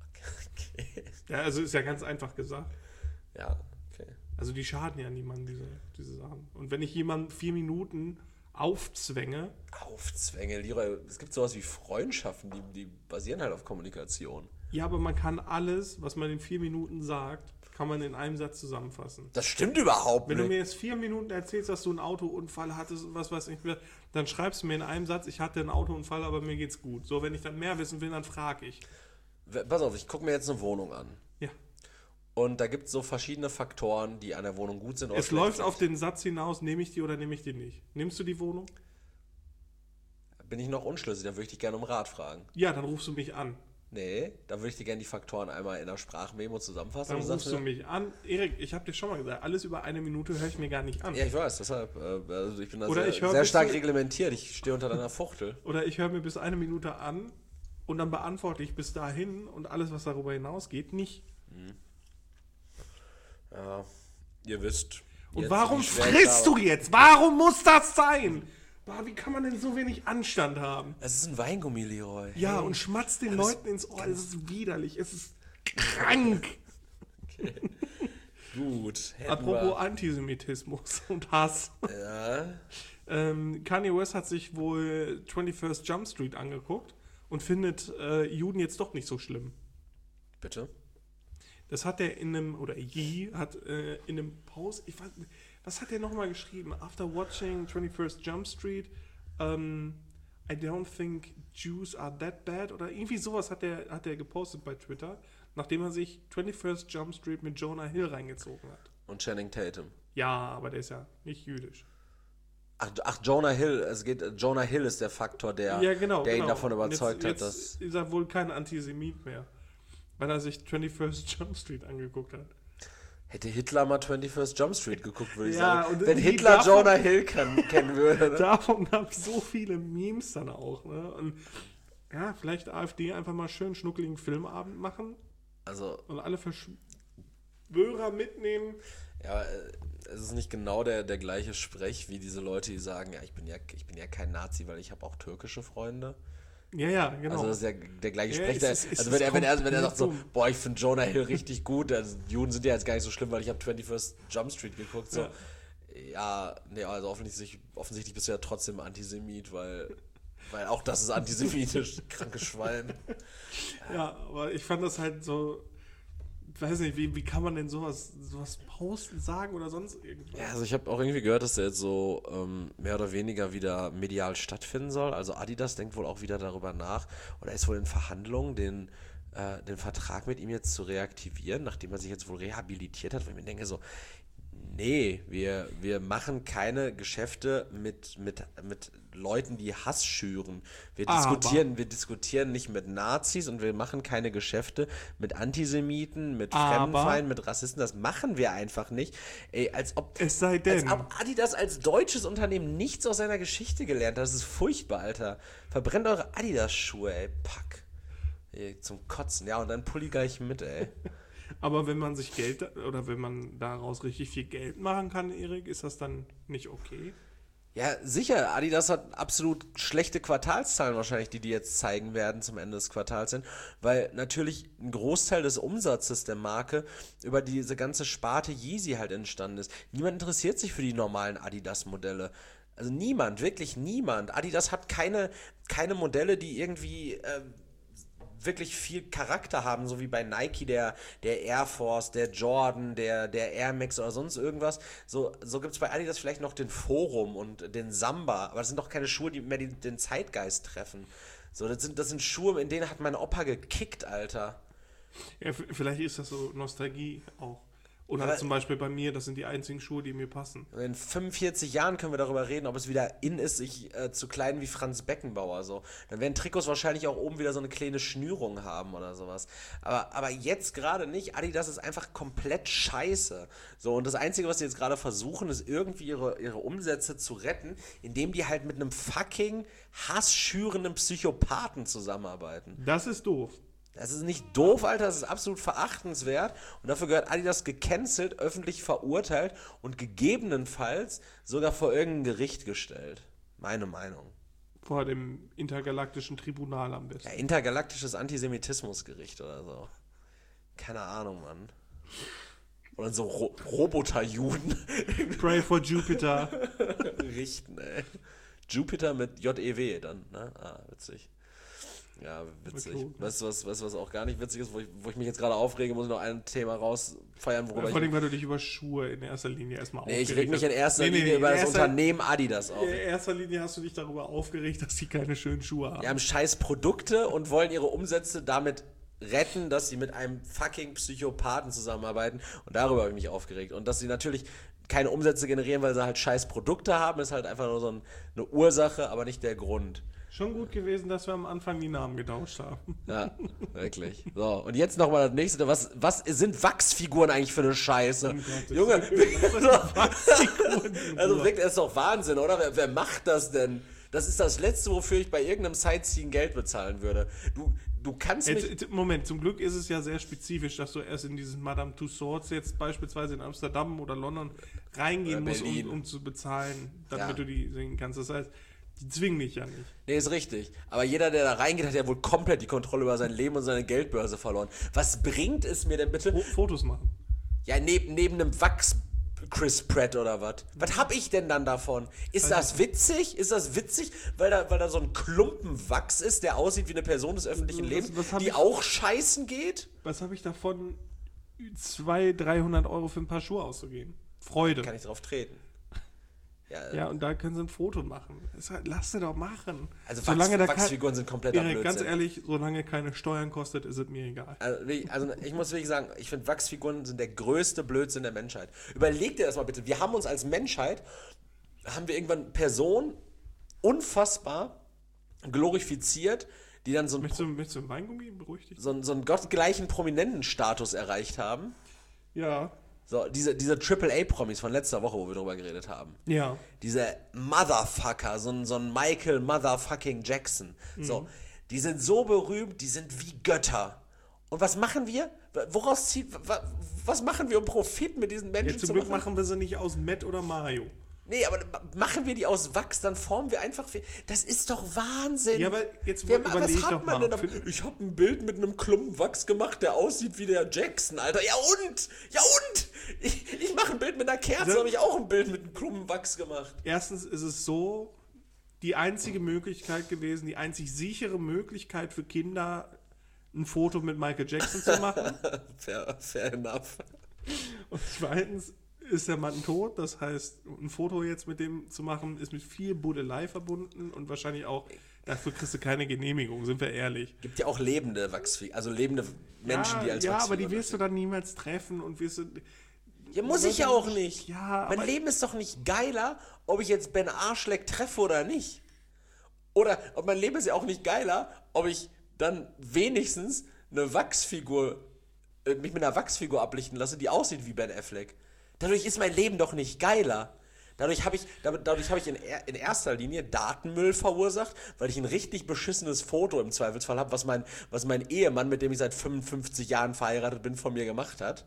Okay. Ja, also ist ja ganz einfach gesagt. Ja, okay. Also die schaden ja niemandem, diese Sachen. Und wenn ich jemanden 4 Minuten aufzwänge, Aufzwänge, Leroy, es gibt sowas wie Freundschaften, die basieren halt auf Kommunikation. ja, aber man kann alles, was man in 4 Minuten sagt, kann man in einem Satz zusammenfassen. Das stimmt überhaupt Wenn du nicht. mir jetzt 4 Minuten erzählst, dass du einen Autounfall hattest und was weiß ich, dann schreibst du mir in einem Satz, ich hatte einen Autounfall, aber mir geht's gut. So, wenn ich dann mehr wissen will, dann frage ich. Pass auf, ich gucke mir jetzt eine Wohnung an. Ja. Und da gibt es so verschiedene Faktoren, die an der Wohnung gut sind oder Es schlecht läuft sind. auf den Satz hinaus, nehme ich die oder nehme ich die nicht? Nimmst du die Wohnung? Bin ich noch unschlüssig, dann würde ich dich gerne um Rat fragen. Ja, dann rufst du mich an. Nee, dann würde ich dir gerne die Faktoren einmal in einer Sprachmemo zusammenfassen. Dann und sagst rufst du mir- mich an. Erik, ich habe dir schon mal gesagt, alles über 1 Minute höre ich mir gar nicht an. Ja, ich weiß, deshalb, also ich bin da Oder ich höre sehr bis stark zu- reglementiert. Ich stehe unter deiner Fuchtel. Oder ich höre mir bis 1 Minute an und dann beantworte ich bis dahin und alles, was darüber hinausgeht, nicht. Ja, ihr wisst. Und jetzt, warum wie schwer ich frisst da- du jetzt? Warum muss das sein? Boah, wie kann man denn so wenig Anstand haben? Es ist ein Weingummi, Leroy. Ja, und schmatzt den Leuten ins Ohr. Es ist widerlich. Es ist krank. Okay. Gut. hätten Apropos wir- Antisemitismus und Hass. Ja. Kanye West hat sich wohl 21st Jump Street angeguckt und findet Juden jetzt doch nicht so schlimm. Bitte? Das hat er in einem, oder Yee hat in einem Post, ich weiß, was hat er nochmal geschrieben? After watching 21st Jump Street, I don't think Jews are that bad, oder irgendwie sowas hat er gepostet bei Twitter, nachdem er sich 21st Jump Street mit Jonah Hill reingezogen hat. Und Channing Tatum. Ja, aber der ist ja nicht jüdisch. Ach, Jonah Hill. Jonah Hill ist der Faktor, der ihn davon überzeugt hat, dass... Jetzt ist er wohl kein Antisemit mehr, weil er sich 21st Jump Street angeguckt hat. Hätte Hitler mal 21st Jump Street geguckt, würde ich Ja, sagen. und Wenn die Hitler davon- Jonah Hill kennen würde. Ne? Davon gab es so viele Memes dann auch. Ne? Und ja, vielleicht AfD einfach mal schön schnuckeligen Filmabend machen Also, und alle Verschwörer mitnehmen. ja, es ist nicht genau der gleiche Sprech wie diese Leute, die sagen, ja, ich bin ja kein Nazi, weil ich habe auch türkische Freunde. Ja, genau. Also das ist ja der gleiche Ja, Sprech. es ist Also wenn er sagt so, dumm. boah, ich finde Jonah Hill richtig gut, also Juden sind ja jetzt gar nicht so schlimm, weil ich habe 21st Jump Street geguckt. So. Ja, nee, also offensichtlich bist du ja trotzdem Antisemit, weil auch das ist antisemitisch, krankes Schwein. Ja, aber ich fand das halt so, weiß nicht, wie kann man denn sowas posten, sagen oder sonst irgendwas? Ja, also ich habe auch irgendwie gehört, dass der jetzt so mehr oder weniger wieder medial stattfinden soll. Also Adidas denkt wohl auch wieder darüber nach oder ist wohl in Verhandlungen, den Vertrag mit ihm jetzt zu reaktivieren, nachdem er sich jetzt wohl rehabilitiert hat, weil ich mir denke so, nee, wir machen keine Geschäfte mit Leuten, die Hass schüren. Wir diskutieren nicht mit Nazis und wir machen keine Geschäfte mit Antisemiten, mit Fremdenfeinden, mit Rassisten. Das machen wir einfach nicht. Ey, als ob Adidas als deutsches Unternehmen nichts aus seiner Geschichte gelernt hat. Das ist furchtbar, Alter. Verbrennt eure Adidas-Schuhe, ey. Pack. Ey, zum Kotzen. Ja, und dann Pulli gleich mit, ey. Aber wenn man sich oder wenn man daraus richtig viel Geld machen kann, Erik, ist das dann nicht okay? Ja, sicher. Adidas hat absolut schlechte Quartalszahlen wahrscheinlich, die jetzt zeigen werden zum Ende des Quartals hin, weil natürlich ein Großteil des Umsatzes der Marke über diese ganze Sparte Yeezy halt entstanden ist. Niemand interessiert sich für die normalen Adidas-Modelle. Also niemand, wirklich niemand. Adidas hat keine Modelle, die irgendwie wirklich viel Charakter haben, so wie bei Nike der Air Force, der Jordan, der Air Max oder sonst irgendwas. So gibt es bei Adidas vielleicht noch den Forum und den Samba, aber das sind doch keine Schuhe, die mehr den Zeitgeist treffen. So, das sind Schuhe, in denen hat mein Opa gekickt, Alter. Ja, vielleicht ist das so Nostalgie auch. Oder Aber zum Beispiel bei mir, das sind die einzigen Schuhe, die mir passen. In 45 Jahren können wir darüber reden, ob es wieder in ist, sich zu kleiden wie Franz Beckenbauer. So. Dann werden Trikots wahrscheinlich auch oben wieder so eine kleine Schnürung haben oder sowas. Aber jetzt gerade nicht. Adidas ist einfach komplett scheiße. So, und das Einzige, was sie jetzt gerade versuchen, ist irgendwie ihre Umsätze zu retten, indem die halt mit einem fucking hassschürenden Psychopathen zusammenarbeiten. Das ist doof. Das ist nicht doof, Alter, das ist absolut verachtenswert und dafür gehört Adidas gecancelt, öffentlich verurteilt und gegebenenfalls sogar vor irgendein Gericht gestellt. Meine Meinung. Vor dem intergalaktischen Tribunal am besten. Ja, intergalaktisches Antisemitismusgericht oder so. Keine Ahnung, Mann. Oder so Roboter-Juden. Pray for Jupiter. Richten, ey. Jupiter mit J-E-W dann, ne? Ah, witzig. Ja, witzig. Okay. Weißt du, was auch gar nicht witzig ist, wo ich mich jetzt gerade aufrege, muss ich noch ein Thema rausfeiern, worüber Vor allem, weil du dich über Schuhe in erster Linie erstmal Nee, ich reg mich in erster Linie über das Unternehmen Adidas auf. In erster Linie hast du dich darüber aufgeregt, dass sie keine schönen Schuhe haben. Die haben scheiß Produkte und wollen ihre Umsätze damit retten, dass sie mit einem fucking Psychopathen zusammenarbeiten. Und darüber habe ich mich aufgeregt. Und dass sie natürlich keine Umsätze generieren, weil sie halt scheiß Produkte haben, ist halt einfach nur so eine Ursache, aber nicht der Grund. Schon gut gewesen, dass wir am Anfang die Namen getauscht haben. Ja, wirklich. So, und jetzt nochmal das nächste. Was sind Wachsfiguren eigentlich für eine Scheiße? Junge, also wirklich, das ist doch Wahnsinn, oder? Wer macht das denn? Das ist das Letzte, wofür ich bei irgendeinem Sightseeing Geld bezahlen würde. Du kannst mich... Moment, zum Glück ist es ja sehr spezifisch, dass du erst in diesen Madame Tussauds jetzt beispielsweise in Amsterdam oder London reingehen Oder musst, Berlin. um zu bezahlen, damit Ja. du die sehen kannst. Das heißt, die zwingen dich ja nicht. Nee, ist richtig. Aber jeder, der da reingeht, hat ja wohl komplett die Kontrolle über sein Leben und seine Geldbörse verloren. Was bringt es mir denn bitte? Fotos machen. Ja, neben einem Wachs Chris Pratt oder was? Was hab ich denn dann davon? Ist das witzig? Ist das witzig, weil da so ein Klumpen Wachs ist, der aussieht wie eine Person des öffentlichen Lebens, was hab die ich- auch scheißen geht? Was habe ich davon, 200-300 Euro für ein paar Schuhe auszugeben? Freude. Kann ich drauf treten. Ja, und da können sie ein Foto machen. Lass sie doch machen. Also da Wachsfiguren sind kompletter Blödsinn. Ganz ehrlich, solange keine Steuern kostet, ist es mir egal. Also ich muss wirklich sagen, ich finde Wachsfiguren sind der größte Blödsinn der Menschheit. Überleg dir das mal bitte. Wir haben uns als Menschheit, haben wir irgendwann Personen unfassbar glorifiziert, die dann so Möchtest du ein Weingummi? Beruhig dich. einen gottgleichen Prominenten-Status erreicht haben. Ja. So, diese AAA-Promis von letzter Woche, wo wir drüber geredet haben. Ja. Diese Motherfucker, so ein Michael Motherfucking Jackson. So, die sind so berühmt, die sind wie Götter. Und was machen wir? Was machen wir, um Profit mit diesen Menschen Zum zu Glück machen? machen wir sie nicht aus Matt oder Mario. Nee, aber machen wir die aus Wachs, dann formen wir einfach... Das ist doch Wahnsinn. Ja, aber jetzt was überleg hat doch man mal. denn? Ich habe ein Bild mit einem Klumpen Wachs gemacht, der aussieht wie der Jackson, Alter. Ja und? Ich mache ein Bild mit einer Kerze, habe ich auch ein Bild mit einem Klumpen Wachs gemacht. Erstens ist es so, die einzige Möglichkeit gewesen, die einzig sichere Möglichkeit für Kinder, ein Foto mit Michael Jackson zu machen. Fair enough. Und zweitens ist der Mann tot, das heißt, ein Foto jetzt mit dem zu machen, ist mit viel Buddelei verbunden und wahrscheinlich auch, dafür kriegst du keine Genehmigung, sind wir ehrlich. Gibt ja auch lebende Wachsfiguren, also lebende Menschen, die als Ja, aber Wachsfiguren die wirst du dann niemals treffen und wirst du... Ja, muss ich ja auch nicht. Ja, mein aber- Leben ist doch nicht geiler, ob ich jetzt Ben Arschleck treffe oder nicht. Oder ob mein Leben ist ja auch nicht geiler, ob ich dann wenigstens eine Wachsfigur, mich mit einer Wachsfigur ablichten lasse, die aussieht wie Ben Affleck. Dadurch ist mein Leben doch nicht geiler. Dadurch habe ich in erster Linie Datenmüll verursacht, weil ich ein richtig beschissenes Foto im Zweifelsfall habe, was mein Ehemann, mit dem ich seit 55 Jahren verheiratet bin, von mir gemacht hat.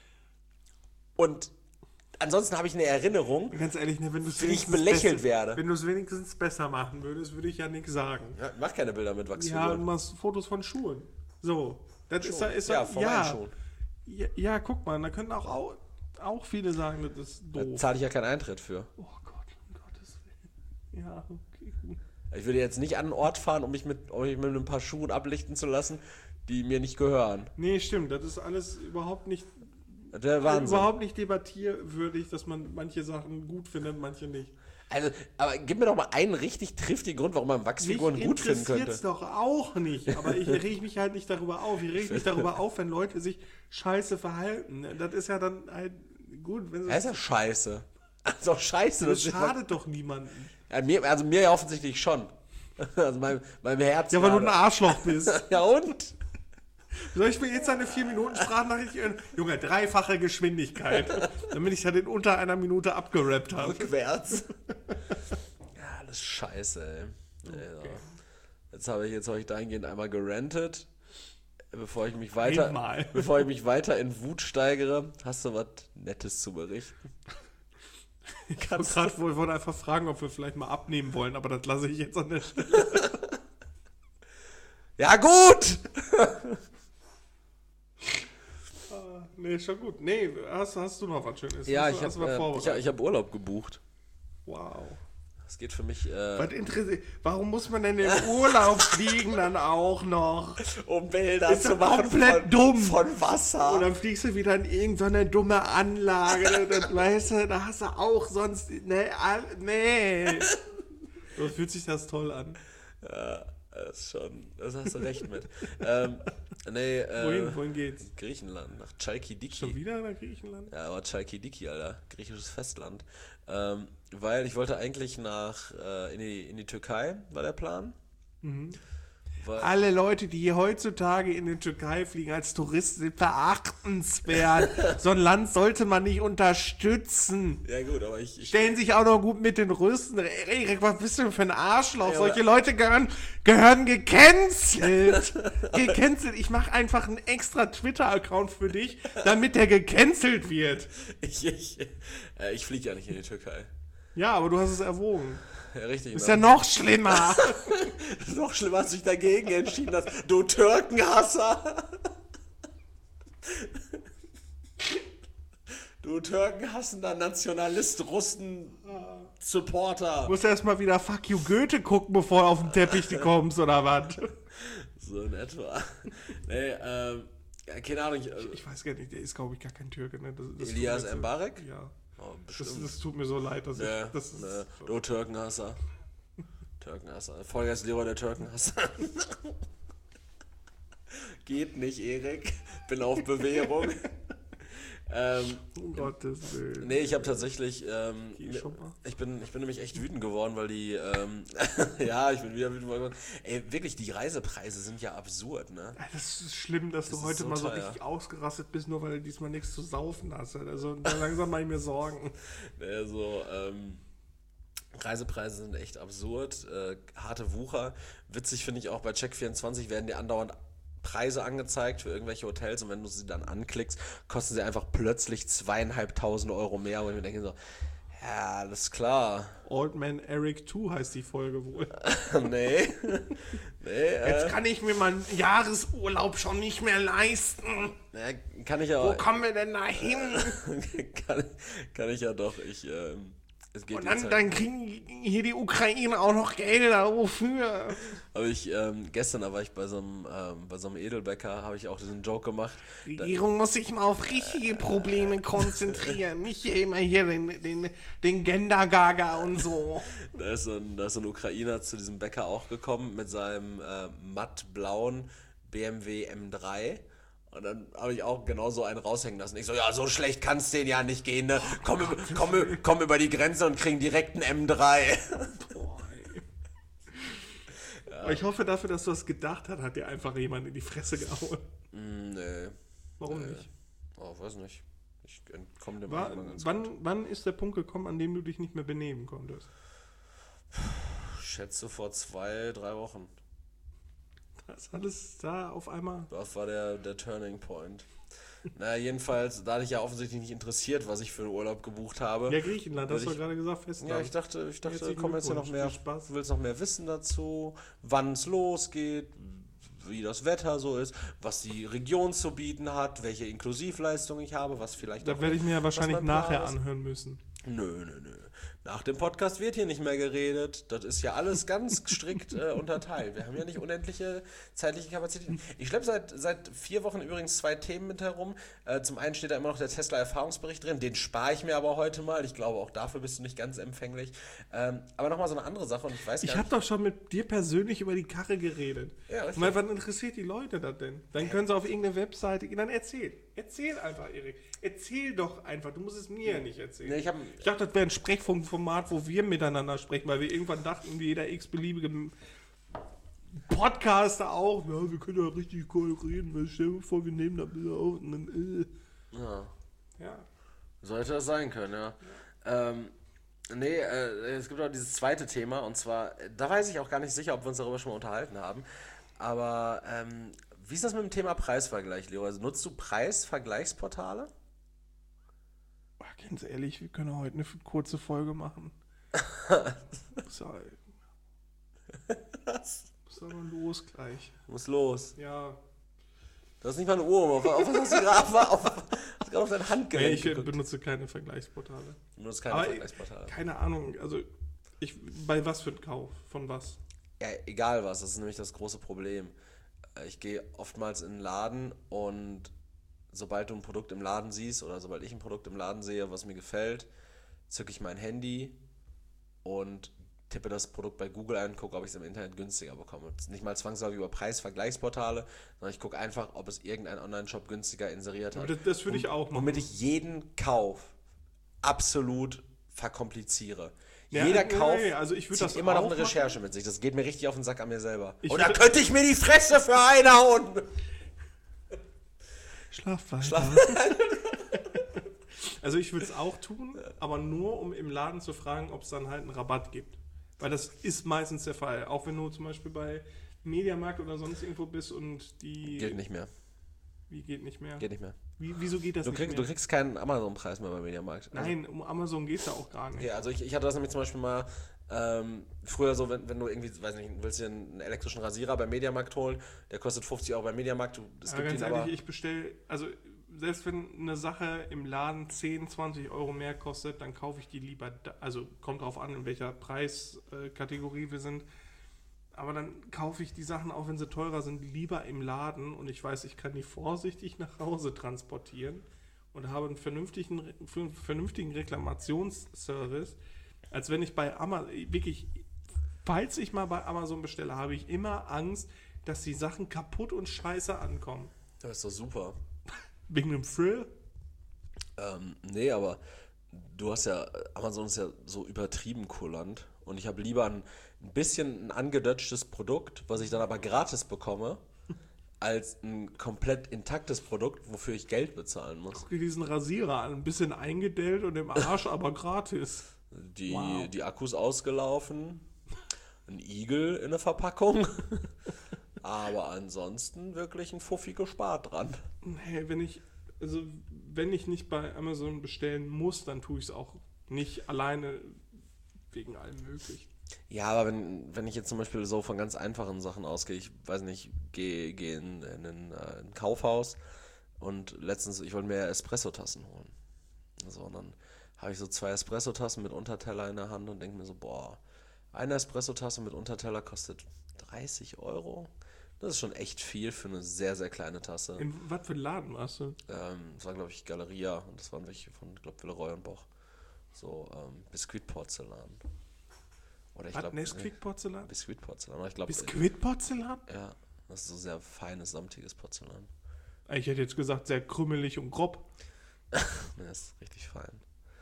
Und ansonsten habe ich eine Erinnerung, Ganz ehrlich, ne, wenn du es für die ich belächelt werde. Wenn du es wenigstens besser machen würdest, würde ich ja nichts sagen. Ja, mach keine Bilder mit Ja, du Wachsfiguren. machst Fotos von Schuhen. So. Das ist Ja, von meinen Schuhen. Ja, guck mal, da können auch viele sagen, das ist Da doof. zahle ich ja keinen Eintritt für. Oh Gott, um Gottes Willen. Ja, okay, gut. Ich würde jetzt nicht an einen Ort fahren, um mich mit ein paar Schuhen ablichten zu lassen, die mir nicht gehören. Nee, stimmt, das ist alles überhaupt nicht Das wäre Wahnsinn. überhaupt nicht debattierwürdig, dass man manche Sachen gut findet, manche nicht. Also, aber gib mir doch mal einen richtig triftigen Grund, warum man Wachsfiguren Mich gut finden interessiert's könnte. doch auch nicht, aber ich reg mich halt nicht darüber auf. Ich reg mich darüber auf, wenn Leute sich scheiße verhalten. Das ist ja dann halt gut, wenn sie... Das ist ja scheiße. Das ist doch scheiße. das ist- schadet doch niemandem. Ja, mir ja offensichtlich schon. Also meinem Herz. Ja, weil du ein gerade. Arschloch bist. Ja und? Soll ich mir jetzt eine 4-Minuten-Sprachnachricht... Junge, 3-fache Geschwindigkeit, damit ich das in unter einer Minute abgerappt habe. Rückwärts. Ja, das ist scheiße, ey. Also, jetzt habe ich dahingehend einmal gerantet. Bevor ich mich Einmal. weiter in Wut steigere, hast du was Nettes zu berichten? Ich wollte einfach fragen, ob wir vielleicht mal abnehmen wollen, aber das lasse ich jetzt an der Stelle. Ja, gut! Nee, schon gut. Nee, hast du noch was Schönes? Ja, Hast ich du was vorbereitet? habe hab Urlaub gebucht. Wow. Das geht für mich Was interessiert? Warum muss man denn in den Urlaub fliegen dann auch noch? um Bilder Ist doch komplett dumm. von Wasser. Und dann fliegst du wieder in irgendeine dumme Anlage. Das, weißt du, da hast du auch sonst... Nee. So fühlt sich das toll an. Ja, das hast du recht mit. Wohin geht's? Griechenland, nach Chalkidiki. Schon wieder nach Griechenland? Ja, aber Chalkidiki, Alter. Griechisches Festland. Weil ich wollte eigentlich in die Türkei, war der Plan. Alle Leute, die hier heutzutage in die Türkei fliegen als Touristen, sind verachtenswert. So ein Land sollte man nicht unterstützen. Ja gut, aber ich Stellen sich auch noch gut mit den Rüsten. Erik, was bist du für ein Arschloch? Ja, Solche Leute gehören gecancelt. Gecancelt. Ich mache einfach einen extra Twitter-Account für dich, damit der gecancelt wird. ich fliege ja nicht in die Türkei. Ja, aber du hast es erwogen. Ja, richtig. Ist ja noch schlimmer. Noch schlimmer, hast du dich dagegen entschieden hast. Du Türkenhasser! Du türkenhassender Nationalist, Russen-Supporter. Du musst erst mal wieder Fuck You Goethe gucken, bevor du auf den Teppich kommst, oder was? So in etwa. Nee, keine Ahnung. Ich weiß gar nicht, der ist, glaube ich, gar kein Türke. Ne? Das Elias Mbarek? Ja. Oh, bestimmt. Das tut mir so leid, dass das ist. Du Türkenhasser. Vollgas Leroy der Türkenhasser. Geht nicht, Erik. Bin auf Bewährung. Um Gottes Willen. Nee, ich habe tatsächlich, schon mal? ich bin nämlich echt wütend geworden, weil die, ja, ich bin wieder wütend geworden. Ey, wirklich, die Reisepreise sind ja absurd, ne? Das ist schlimm, dass du heute mal so richtig ausgerastet bist, nur weil du diesmal nichts zu saufen hast. Also langsam mache ich mir Sorgen. Also, Reisepreise sind echt absurd, harte Wucher. Witzig finde ich auch, bei Check24 werden dir andauernd Preise angezeigt für irgendwelche Hotels und wenn du sie dann anklickst, kosten sie einfach plötzlich 2.500 Euro mehr, und ich mir denke so, ja, alles klar. Old Man Eric 2 heißt die Folge wohl. Nee. Jetzt kann ich mir meinen Jahresurlaub schon nicht mehr leisten. Kann ich ja. Wo kommen wir denn da hin? kann ich ja doch. Es geht und dann kriegen hier die Ukraine auch noch Gelder. Wofür? Gestern war ich bei so einem Edelbäcker, habe ich auch diesen Joke gemacht. Die Regierung muss sich mal auf richtige Probleme konzentrieren. Nicht immer hier den Gender-Gaga und so. Da ist so ein Ukrainer zu diesem Bäcker auch gekommen mit seinem mattblauen BMW M3. Und dann habe ich auch genau so einen raushängen lassen. Ich so, ja, so schlecht kann es denen ja nicht gehen, ne? Komm über die Grenze und kriegen direkt einen M3. Boah, ey. Ja. Ich hoffe dafür, dass du das gedacht hast, hat dir einfach jemand in die Fresse gehauen. Nee. Warum nicht? Oh, weiß nicht. Ich entkomme dem mal ganz gut. Wann ist der Punkt gekommen, an dem du dich nicht mehr benehmen konntest? Ich schätze vor 2-3 Wochen. Das ist alles da auf einmal. Das war der Turning Point. Naja, jedenfalls, da dich ja offensichtlich nicht interessiert, was ich für einen Urlaub gebucht habe. Ja, Griechenland, hast du gerade gesagt, Festland. Ja, ich dachte, kommen jetzt ja noch mehr. Du willst noch mehr wissen dazu, wann es losgeht, wie das Wetter so ist, was die Region zu bieten hat, welche Inklusivleistung ich habe, was vielleicht da werde ich mir ja wahrscheinlich nachher anhören müssen. Nö. Nach dem Podcast wird hier nicht mehr geredet. Das ist ja alles ganz strikt unterteilt. Wir haben ja nicht unendliche zeitliche Kapazitäten. Ich schleppe seit 4 Wochen übrigens 2 Themen mit herum. Zum einen steht da immer noch der Tesla-Erfahrungsbericht drin. Den spare ich mir aber heute mal. Ich glaube, auch dafür bist du nicht ganz empfänglich. Aber nochmal so eine andere Sache. Und ich habe doch schon mit dir persönlich über die Karre geredet. Ja, und wann interessiert die Leute das denn? Dann können sie auf irgendeine Webseite gehen. Dann erzähl. Erzähl einfach, Erik. Erzähl doch einfach. Du musst es mir ja nicht erzählen. Nee, ich dachte, das wäre ein Sprechfunkformat, wo wir miteinander sprechen, weil wir irgendwann dachten, wie jeder x-beliebige Podcaster auch, ja, wir können ja richtig cool reden. Stell dir vor, wir nehmen da Bilder auf und dann, Ja. Sollte das sein können, ja. Es gibt auch dieses zweite Thema, und zwar, da weiß ich auch gar nicht sicher, ob wir uns darüber schon mal unterhalten haben, aber wie ist das mit dem Thema Preisvergleich, Leo? Also nutzt du Preisvergleichsportale? Ganz ehrlich, wir können heute eine kurze Folge machen. Was? Muss doch mal los gleich. Muss los. Ja. Du hast nicht mal eine Uhr. Auf was hast du gerade auf dein Handgelenk ich benutze keine Vergleichsportale. Du benutzt keine Vergleichsportale? Keine Ahnung. Also, bei was für einen Kauf? Von was? Ja, egal was. Das ist nämlich das große Problem. Ich gehe oftmals in den Laden und sobald du ein Produkt im Laden siehst oder sobald ich ein Produkt im Laden sehe, was mir gefällt, zücke ich mein Handy und tippe das Produkt bei Google ein, gucke, ob ich es im Internet günstiger bekomme. Nicht mal zwangsläufig über Preisvergleichsportale, sondern ich gucke einfach, ob es irgendein Online-Shop günstiger inseriert hat. Das würde ich auch machen. Womit ich jeden Kauf absolut verkompliziere. Ja, Jeder Kauf also ich zieht das immer noch auch eine Recherche mit sich. Das geht mir richtig auf den Sack an mir selber. Ich Oder würde- könnte ich mir die Fresse für einhauen? Schlaf weiter. Also ich würde es auch tun, aber nur, um im Laden zu fragen, ob es dann halt einen Rabatt gibt. Weil das ist meistens der Fall. Auch wenn du zum Beispiel bei Mediamarkt oder sonst irgendwo bist und die... Geht nicht mehr. Wie geht nicht mehr? Geht nicht mehr. Wieso geht das Du nicht mehr? kriegst keinen Amazon-Preis mehr beim Mediamarkt. Also, Nein, um Amazon geht es ja auch gar nicht. okay, also ich hatte das nämlich zum Beispiel mal früher so, wenn du irgendwie, weiß nicht, willst dir einen elektrischen Rasierer beim Mediamarkt holen, der kostet 50 Euro beim Mediamarkt. Es Aber gibt ganz ihn ehrlich, aber, ich bestelle, also selbst wenn eine Sache im Laden 10, 20 Euro mehr kostet, dann kaufe ich die lieber, also kommt drauf an, in welcher Preiskategorie wir sind, aber dann kaufe ich die Sachen, auch wenn sie teurer sind, lieber im Laden und ich weiß, ich kann die vorsichtig nach Hause transportieren und habe einen vernünftigen Reklamationsservice, als wenn ich bei Amazon, wirklich, falls ich mal bei Amazon bestelle, habe ich immer Angst, dass die Sachen kaputt und scheiße ankommen. das ist doch super. Wegen dem Thrill? Nee, aber du hast ja, Amazon ist ja so übertrieben kulant und ich habe lieber ein bisschen ein angedutschtes Produkt, was ich dann aber gratis bekomme, als ein komplett intaktes Produkt, wofür ich Geld bezahlen muss. Guck dir diesen Rasierer an, ein bisschen eingedellt und im Arsch, aber gratis. Wow. Die Akkus ausgelaufen, ein Igel in der Verpackung, aber ansonsten wirklich ein Fuffi gespart dran. Hey, wenn ich nicht bei Amazon bestellen muss, dann tue ich es auch nicht alleine wegen allem möglichen. Ja, aber wenn ich jetzt zum Beispiel so von ganz einfachen Sachen ausgehe, ich weiß nicht, gehe in ein Kaufhaus und letztens, ich wollte mir Espresso-Tassen holen. So, und dann habe ich so 2 Espresso-Tassen mit Unterteller in der Hand und denke mir so, boah, eine Espresso-Tasse mit Unterteller kostet 30 Euro. Das ist schon echt viel für eine sehr, sehr kleine Tasse. In was für einen Laden warst du? Das war, glaube ich, Galeria und das waren welche von, glaube Villeroy und Boch. So Biskuitporzellan. Oder ich Was, glaube Nesquik-Porzellan? Biskuitporzellan. Ich glaube, Biskuitporzellan? ja, das ist so sehr feines, samtiges Porzellan. Ich hätte jetzt gesagt, sehr krümelig und grob. Ne, ist richtig fein.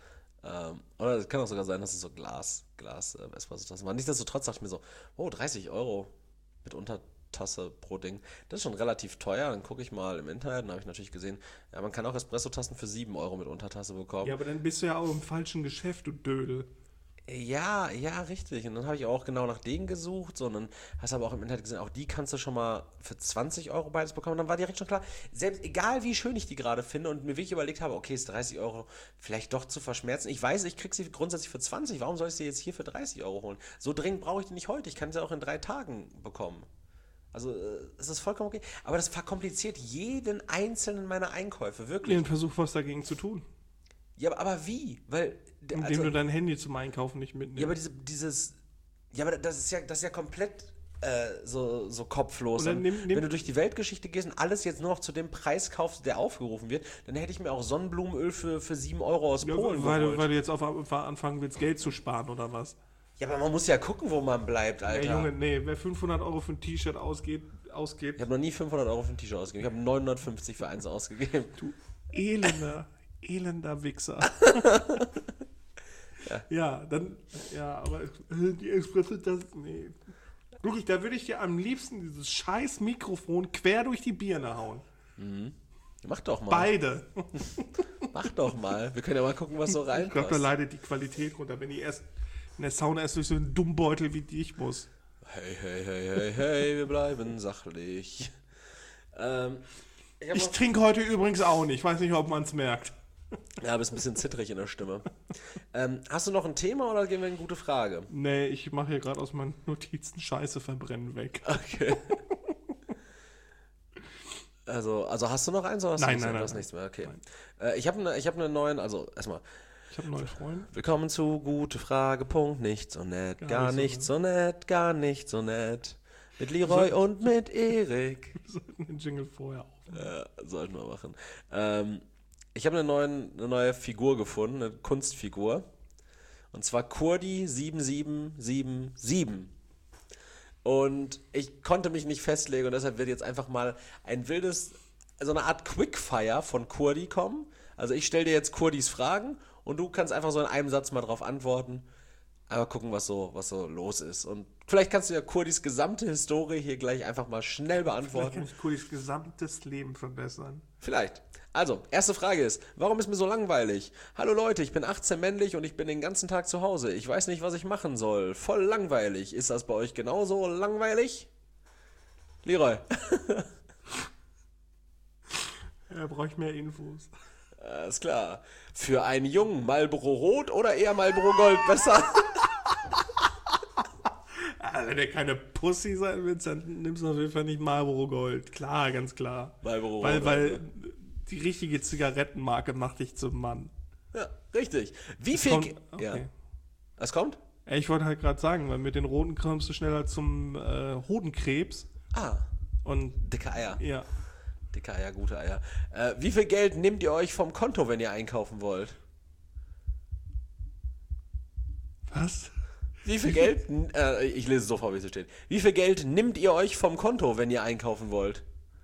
Oder es kann auch sogar sein, dass es so Glas Espresso-Tassen waren. Nichtsdestotrotz dachte ich mir so, oh, 30 Euro mit Untertasse pro Ding. Das ist schon relativ teuer. Dann gucke ich mal im Internet und habe ich natürlich gesehen, ja, man kann auch Espresso-Tassen für 7 Euro mit Untertasse bekommen. Ja, aber dann bist du ja auch im falschen Geschäft, du Dödel. Ja, richtig. Und dann habe ich auch genau nach denen gesucht. So, und dann hast du aber auch im Internet gesehen, auch die kannst du schon mal für 20 Euro beides bekommen. Und dann war direkt schon klar, selbst egal wie schön ich die gerade finde und mir wirklich überlegt habe, okay, ist 30 Euro vielleicht doch zu verschmerzen. Ich weiß, ich kriege sie grundsätzlich für 20. Warum soll ich sie jetzt hier für 30 Euro holen? So dringend brauche ich die nicht heute. Ich kann sie auch in 3 Tagen bekommen. Also es ist vollkommen okay. Aber das verkompliziert jeden einzelnen meiner Einkäufe, wirklich. Den Versuch, was dagegen zu tun. Ja, aber wie? Weil Indem du dein Handy zum Einkaufen nicht mitnimmst. ja, aber aber das ist ja komplett so kopflos. Oder Und nimm- wenn du durch die Weltgeschichte gehst und alles jetzt nur noch zu dem Preis kaufst, der aufgerufen wird, dann hätte ich mir auch Sonnenblumenöl für 7 Euro aus Ja, Polen weil geholt. du jetzt auf einmal anfangen willst, Geld zu sparen oder was? Ja, aber man muss ja gucken, wo man bleibt, Alter. Ja, Junge, nee, wer 500 Euro für ein T-Shirt ausgibt, Ich habe noch nie 500 Euro für ein T-Shirt ausgegeben. Ich habe 950 für eins ausgegeben. du elender Wichser. Ja, dann, ja, aber die Espresso, nee. Wirklich, da würde ich dir am liebsten dieses scheiß Mikrofon quer durch die Birne hauen. Mach doch mal. Beide. Mach doch mal. Wir können ja mal gucken, was so Ich glaube, da reinpasst. leidet die Qualität runter, wenn die erst in der Sauna erst durch so einen Dummbeutel wie dich muss. Hey, wir bleiben sachlich. Ich trinke heute übrigens auch nicht. Ich weiß nicht, ob man es merkt. Ja, bist ein bisschen zittrig in der Stimme. Hast du noch ein Thema oder gehen wir in eine gute Frage? Nee, ich mache hier gerade aus meinen Notizen Scheiße verbrennen weg. Okay. Also hast du noch eins oder hast Nein, du nein, hast nein. nichts mehr? Okay. Ich habe einen neuen, also erstmal, Ich habe einen neuen Freund. willkommen zu Gute Frage, Punkt, nicht so nett, gar nicht so nett, gar nicht so nett. Mit Leroy und mit Erik. Wir sollten den Jingle vorher aufnehmen. Sollten wir machen. Ich habe eine neue Figur gefunden, eine Kunstfigur. Und zwar Kurdi 7777. Und ich konnte mich nicht festlegen und deshalb wird jetzt einfach mal so eine Art Quickfire von Kurdi kommen. Also ich stelle dir jetzt Kurdis Fragen und du kannst einfach so in einem Satz mal drauf antworten. Einmal gucken, was so los ist. Und vielleicht kannst du ja Kurdis gesamte Historie hier gleich einfach mal schnell Vielleicht beantworten. kann ich Kurdis gesamtes Leben verbessern. Vielleicht. Also, erste Frage ist, warum ist mir so langweilig? Hallo Leute, ich bin 18 männlich und ich bin den ganzen Tag zu Hause. Ich weiß nicht, was ich machen soll. Voll langweilig. Ist das bei euch genauso langweilig? Leroy. Brauche ich mehr Infos. Alles klar. Für einen Jungen Marlboro Rot oder eher Marlboro Gold besser? Wenn der keine Pussy sein will, dann nimmst du auf jeden Fall nicht Marlboro Gold. Klar, ganz klar. Marlboro weil Rot. die richtige Zigarettenmarke macht dich zum Mann. Ja, richtig. Wie Es viel... kommt- Ja. okay. Es kommt? Ich wollte halt gerade sagen, weil mit den roten kommst du schneller zum Hodenkrebs. Ah, Und dicke Eier. ja, Dicke Eier, gute Eier. Wie viel Geld nehmt ihr euch vom Konto, wenn ihr einkaufen wollt? was? Wie viel Geld... ich lese es so vor, wie es steht. Wie viel Geld nehmt ihr euch vom Konto, wenn ihr einkaufen wollt?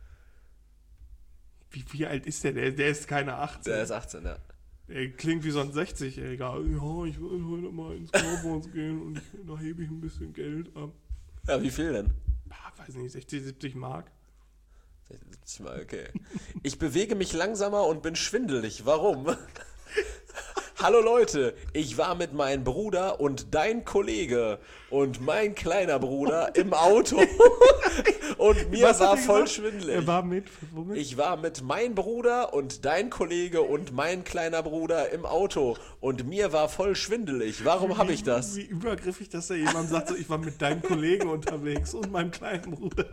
Wie alt ist der? Der ist keine 18. Der ist 18, ja. Der klingt wie so ein 60-Jähriger. Ja, ich will heute mal ins Kaufhaus gehen und da hebe ich ein bisschen Geld ab. Ja, wie viel denn? Weiß nicht, 60, 70 Mark. 70 Mal, okay. Ich bewege mich langsamer und bin schwindelig. Warum? Hallo Leute, ich war mit meinem Bruder und dein Kollege und mein kleiner Bruder im Auto und mir Was hat war er voll gesagt? schwindelig. Er war mit, womit? Ich war mit meinem Bruder und dein Kollege und mein kleiner Bruder im Auto und mir war voll schwindelig. Warum habe ich das? Wie übergriffig, dass da jemand sagt, so, ich war mit deinem Kollegen unterwegs und meinem kleinen Bruder.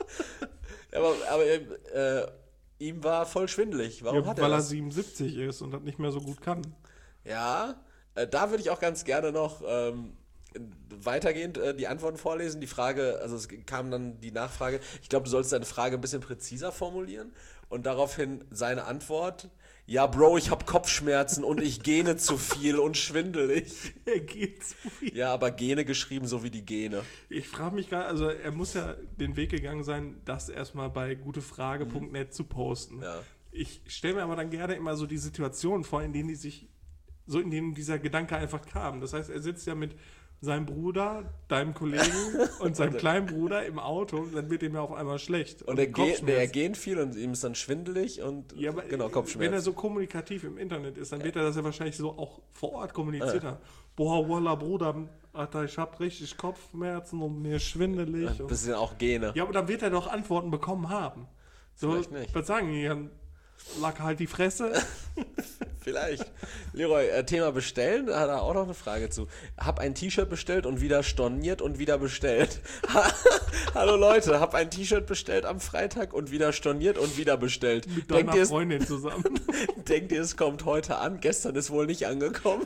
Aber ihm war voll schwindelig. Warum hat er weil er das? 77 ist und das nicht mehr so gut kann. Ja, da würde ich auch ganz gerne noch weitergehend die Antworten vorlesen. Die Frage, also es kam dann die Nachfrage, ich glaube, du sollst deine Frage ein bisschen präziser formulieren und daraufhin seine Antwort, ja Bro, ich habe Kopfschmerzen und ich gähne zu viel und schwindelig. Er geht zu viel. Ja, aber Gene geschrieben, so wie die Gene. Ich frage mich gerade, also er muss ja den Weg gegangen sein, das erstmal bei gutefrage.net zu posten. Ja. Ich stelle mir aber dann gerne immer so die Situationen vor, in denen in denen dieser Gedanke einfach kam. Das heißt, er sitzt ja mit seinem Bruder, deinem Kollegen und seinem kleinen Bruder im Auto und dann wird ihm ja auf einmal schlecht. Und er Kopfschmerzen. gähnt viel und ihm ist dann schwindelig und Ja, aber genau, wenn er Kopfschmerzen. so kommunikativ im Internet ist, dann wird er das ja wahrscheinlich so auch vor Ort kommuniziert haben. Boah, Wallah, Bruder, Alter, ich hab richtig Kopfschmerzen und mir ist schwindelig. Ein bisschen auch Gene. Ja, aber dann wird er doch Antworten bekommen haben. So, Vielleicht nicht. Ich würde sagen, hier lag halt die Fresse. Vielleicht. Leroy, Thema bestellen, da hat er auch noch eine Frage zu. Hab ein T-Shirt bestellt und wieder storniert und wieder bestellt. Hallo Leute, hab ein T-Shirt bestellt am Freitag und wieder storniert und wieder bestellt. Mit deiner Freundin zusammen. Denkt ihr, es kommt heute an? Gestern ist wohl nicht angekommen.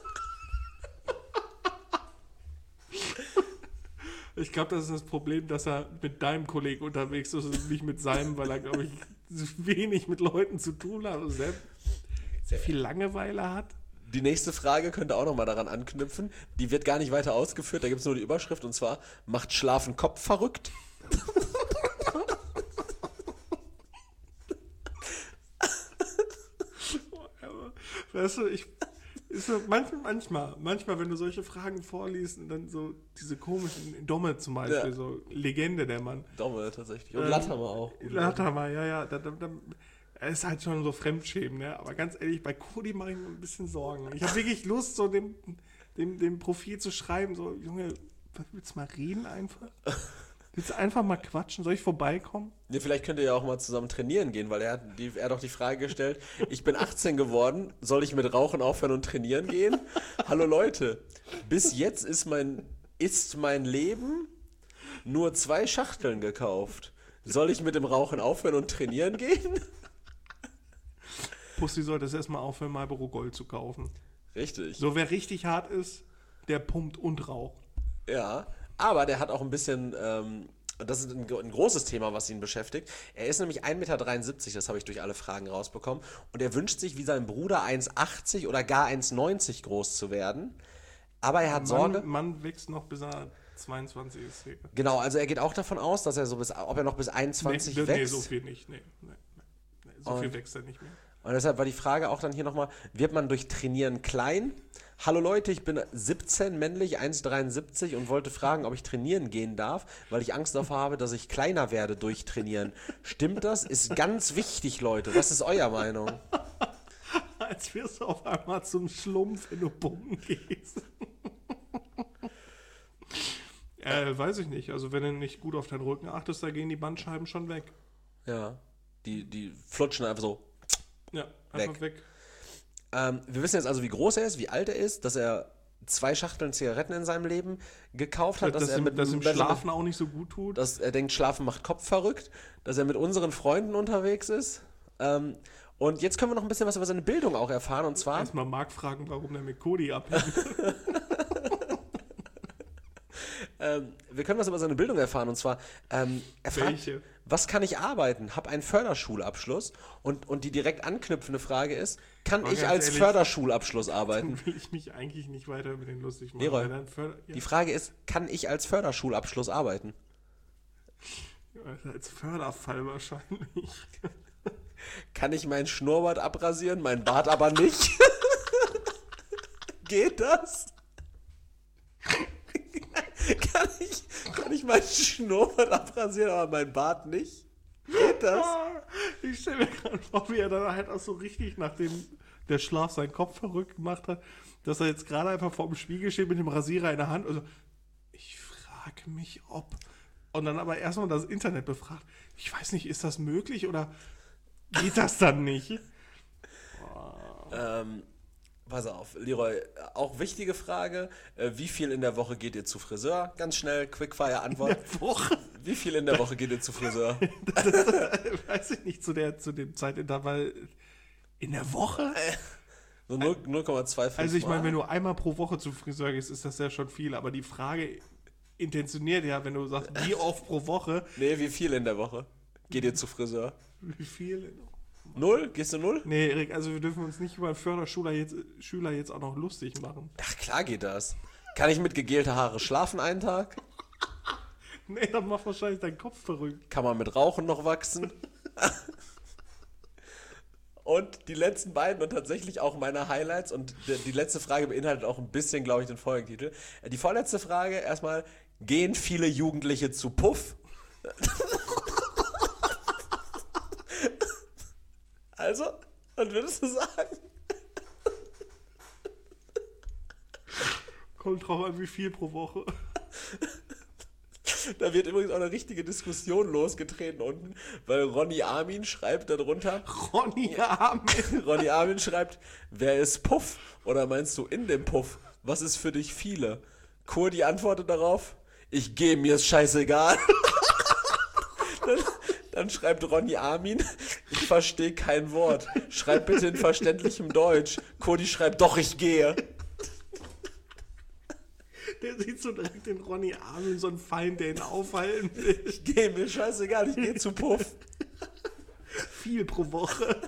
Ich glaube, das ist das Problem, dass er mit deinem Kollegen unterwegs ist und nicht mit seinem, weil er, glaube ich, wenig mit Leuten zu tun hat und sehr viel Langeweile hat. Die nächste Frage könnte auch nochmal daran anknüpfen. Die wird gar nicht weiter ausgeführt, da gibt es nur die Überschrift und zwar, macht Schlafen Kopf verrückt? Weißt du, ist so, manchmal, wenn du solche Fragen vorliest und dann so diese komischen, Domme zum Beispiel, Ja. so Legende der Mann. Domme tatsächlich. Und Latthammer auch. Latthammer, ja. Er ist halt schon so Fremdschämen, ne? Aber ganz ehrlich, bei Cody mache ich mir ein bisschen Sorgen. Ich habe wirklich Lust, so dem Profil zu schreiben, so, Junge, willst du mal reden einfach? Willst du einfach mal quatschen? Soll ich vorbeikommen? Ja, vielleicht könnt ihr ja auch mal zusammen trainieren gehen, weil er hat doch die Frage gestellt, ich bin 18 geworden, soll ich mit Rauchen aufhören und trainieren gehen? Hallo Leute, bis jetzt ist mein Leben nur 2 Schachteln gekauft. Soll ich mit dem Rauchen aufhören und trainieren gehen? Pussy sollte es erstmal aufhören, Marlboro Gold zu kaufen. Richtig. So, wer richtig hart ist, der pumpt und raucht. Ja, aber der hat auch ein bisschen, das ist ein großes Thema, was ihn beschäftigt. Er ist nämlich 1,73 Meter, das habe ich durch alle Fragen rausbekommen. Und er wünscht sich, wie sein Bruder 1,80 oder gar 1,90 groß zu werden. Aber er hat Sorge. Mann wächst noch bis er 22 ist. Hier. Genau, also er geht auch davon aus, dass er ob er noch bis 21 wächst. Nee, so viel nicht. Nee. So viel wächst er nicht mehr. Und deshalb war die Frage auch dann hier nochmal, wird man durch Trainieren klein? Hallo Leute, ich bin 17, männlich, 1,73 und wollte fragen, ob ich trainieren gehen darf, weil ich Angst davor habe, dass ich kleiner werde durch Trainieren. Stimmt das? Ist ganz wichtig, Leute. Was ist euer Meinung? Als wirst du auf einmal zum Schlumpf, wenn du pumpen gehst. Weiß ich nicht. Also wenn du nicht gut auf deinen Rücken achtest, da gehen die Bandscheiben schon weg. Ja, die flutschen einfach so. Ja, einfach weg. Wir wissen jetzt also, wie groß er ist, wie alt er ist, dass er 2 Schachteln Zigaretten in seinem Leben gekauft hat, dass er ihm Schlafen auch nicht so gut tut. Dass er denkt, Schlafen macht Kopf verrückt, dass er mit unseren Freunden unterwegs ist. Und jetzt können wir noch ein bisschen was über seine Bildung auch erfahren, und zwar... Erstmal Marc fragen, warum der mit Cody abhängt. Wir können was über seine Bildung erfahren, und zwar er fragt, was kann ich arbeiten? Hab einen Förderschulabschluss, und die direkt anknüpfende Frage ist, kann ich als Förderschulabschluss arbeiten? Dann will ich mich eigentlich nicht weiter mit den lustig machen. Leroy, die Frage ist, kann ich als Förderschulabschluss arbeiten? Als Förderfall wahrscheinlich. Kann ich meinen Schnurrbart abrasieren, meinen Bart aber nicht? Geht das? Kann ich meinen Schnurrbart abrasieren, aber meinen Bart nicht? Geht das? Ich stelle mir gerade vor, wie er dann halt auch so richtig, nachdem der Schlaf seinen Kopf verrückt gemacht hat, dass er jetzt gerade einfach vor dem Spiegel steht mit dem Rasierer in der Hand und so, ich frage mich, ob... Und dann aber erstmal das Internet befragt. Ich weiß nicht, ist das möglich oder geht das dann nicht? Pass auf, Leroy, auch wichtige Frage. Wie viel in der Woche geht ihr zu Friseur? Ganz schnell, Quickfire-Antwort. Wie viel in der Woche geht ihr zu Friseur? Weiß ich nicht, zu dem Zeitintervall. In der Woche? So 0,25 Also ich meine, wenn du einmal pro Woche zum Friseur gehst, ist das ja schon viel. Aber die Frage intentioniert ja, wenn du sagst, wie oft pro Woche. Nee, wie viel in der Woche geht ihr zu Friseur? Wie viel? 0? Gehst du 0? Nee, Erik, also wir dürfen uns nicht über Förderschüler jetzt auch noch lustig machen. Ach, klar geht das. Kann ich mit gegelter Haare schlafen einen Tag? Nee, dann macht wahrscheinlich dein Kopf verrückt. Kann man mit Rauchen noch wachsen? Und die letzten beiden und tatsächlich auch meine Highlights, und die letzte Frage beinhaltet auch ein bisschen, glaube ich, den Folgentitel. Die vorletzte Frage erstmal, gehen viele Jugendliche zu Puff? Also, was würdest du sagen? Kommt drauf an, wie viel pro Woche. Da wird übrigens auch eine richtige Diskussion losgetreten unten, weil Ronny Armin schreibt darunter. Ronny Armin schreibt, wer ist Puff? Oder meinst du in dem Puff? Was ist für dich viele? Kurdi antwortet darauf, ich gehe, mir ist scheißegal. Dann schreibt Ronny Armin, ich verstehe kein Wort. Schreib bitte in verständlichem Deutsch. Kurdi schreibt, doch, ich gehe. Der sieht so direkt den Ronny Armin, so einen Feind, der ihn aufhalten will. Ich gehe, mir scheißegal, ich gehe zu Puff. Viel pro Woche.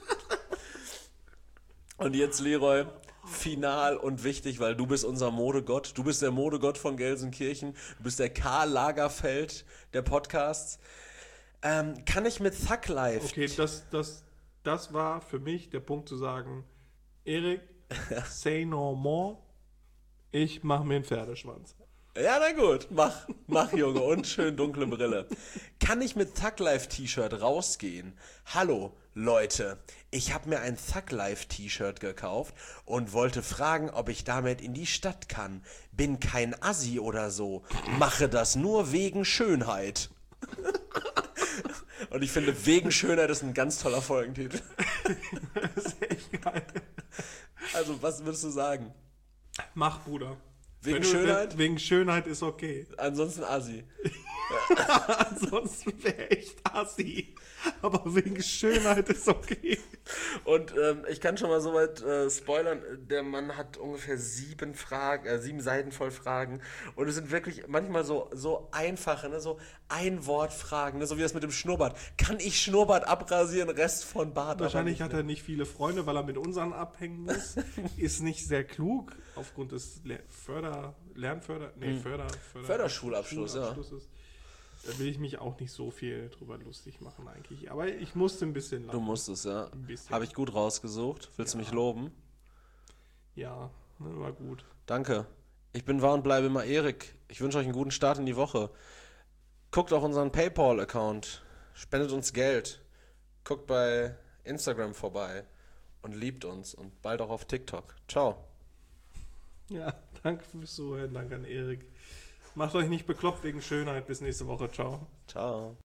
Und jetzt, Leroy, final und wichtig, weil du bist unser Modegott. Du bist der Modegott von Gelsenkirchen. Du bist der Karl Lagerfeld der Podcasts. Kann ich mit Thug Life... Okay, das war für mich der Punkt zu sagen, Erik, say no more. Ich mach mir einen Pferdeschwanz. Ja, na gut, mach Junge, und schön dunkle Brille. Kann ich mit Thug Life T-Shirt rausgehen? Hallo, Leute, ich habe mir ein Thug Life T-Shirt gekauft und wollte fragen, ob ich damit in die Stadt kann. Bin kein Assi oder so, mache das nur wegen Schönheit. Und ich finde, wegen Schönheit ist ein ganz toller Folgentitel. Das ist echt geil. Also, was würdest du sagen? Mach, Bruder. Wegen Schönheit? Wegen Schönheit ist okay. Ansonsten Assi. Ansonsten wäre echt Assi. Aber wegen Schönheit ist okay. Und ich kann schon mal soweit spoilern, der Mann hat ungefähr 7 Seiten voll Fragen. Und es sind wirklich manchmal so einfache, ne, so Ein-Wort-Fragen, ne, so wie das mit dem Schnurrbart. Kann ich Schnurrbart abrasieren, Rest von Bart? Wahrscheinlich hat er nicht viele Freunde, weil er mit unseren abhängen muss. Ist nicht sehr klug aufgrund des Förderschulabschlusses. Da will ich mich auch nicht so viel drüber lustig machen eigentlich. Aber ich musste ein bisschen Du lachen. musstest, ja. Ein bisschen. Habe ich gut rausgesucht. Willst du mich loben? Ja, ne, war gut. Danke. Ich bin wahr und bleibe immer Erik. Ich wünsche euch einen guten Start in die Woche. Guckt auf unseren PayPal-Account. Spendet uns Geld. Guckt bei Instagram vorbei. Und liebt uns. Und bald auch auf TikTok. Ciao. Ja, danke fürs Zuhören. Danke an Erik. Macht euch nicht bekloppt wegen Schönheit. Bis nächste Woche. Ciao. Ciao.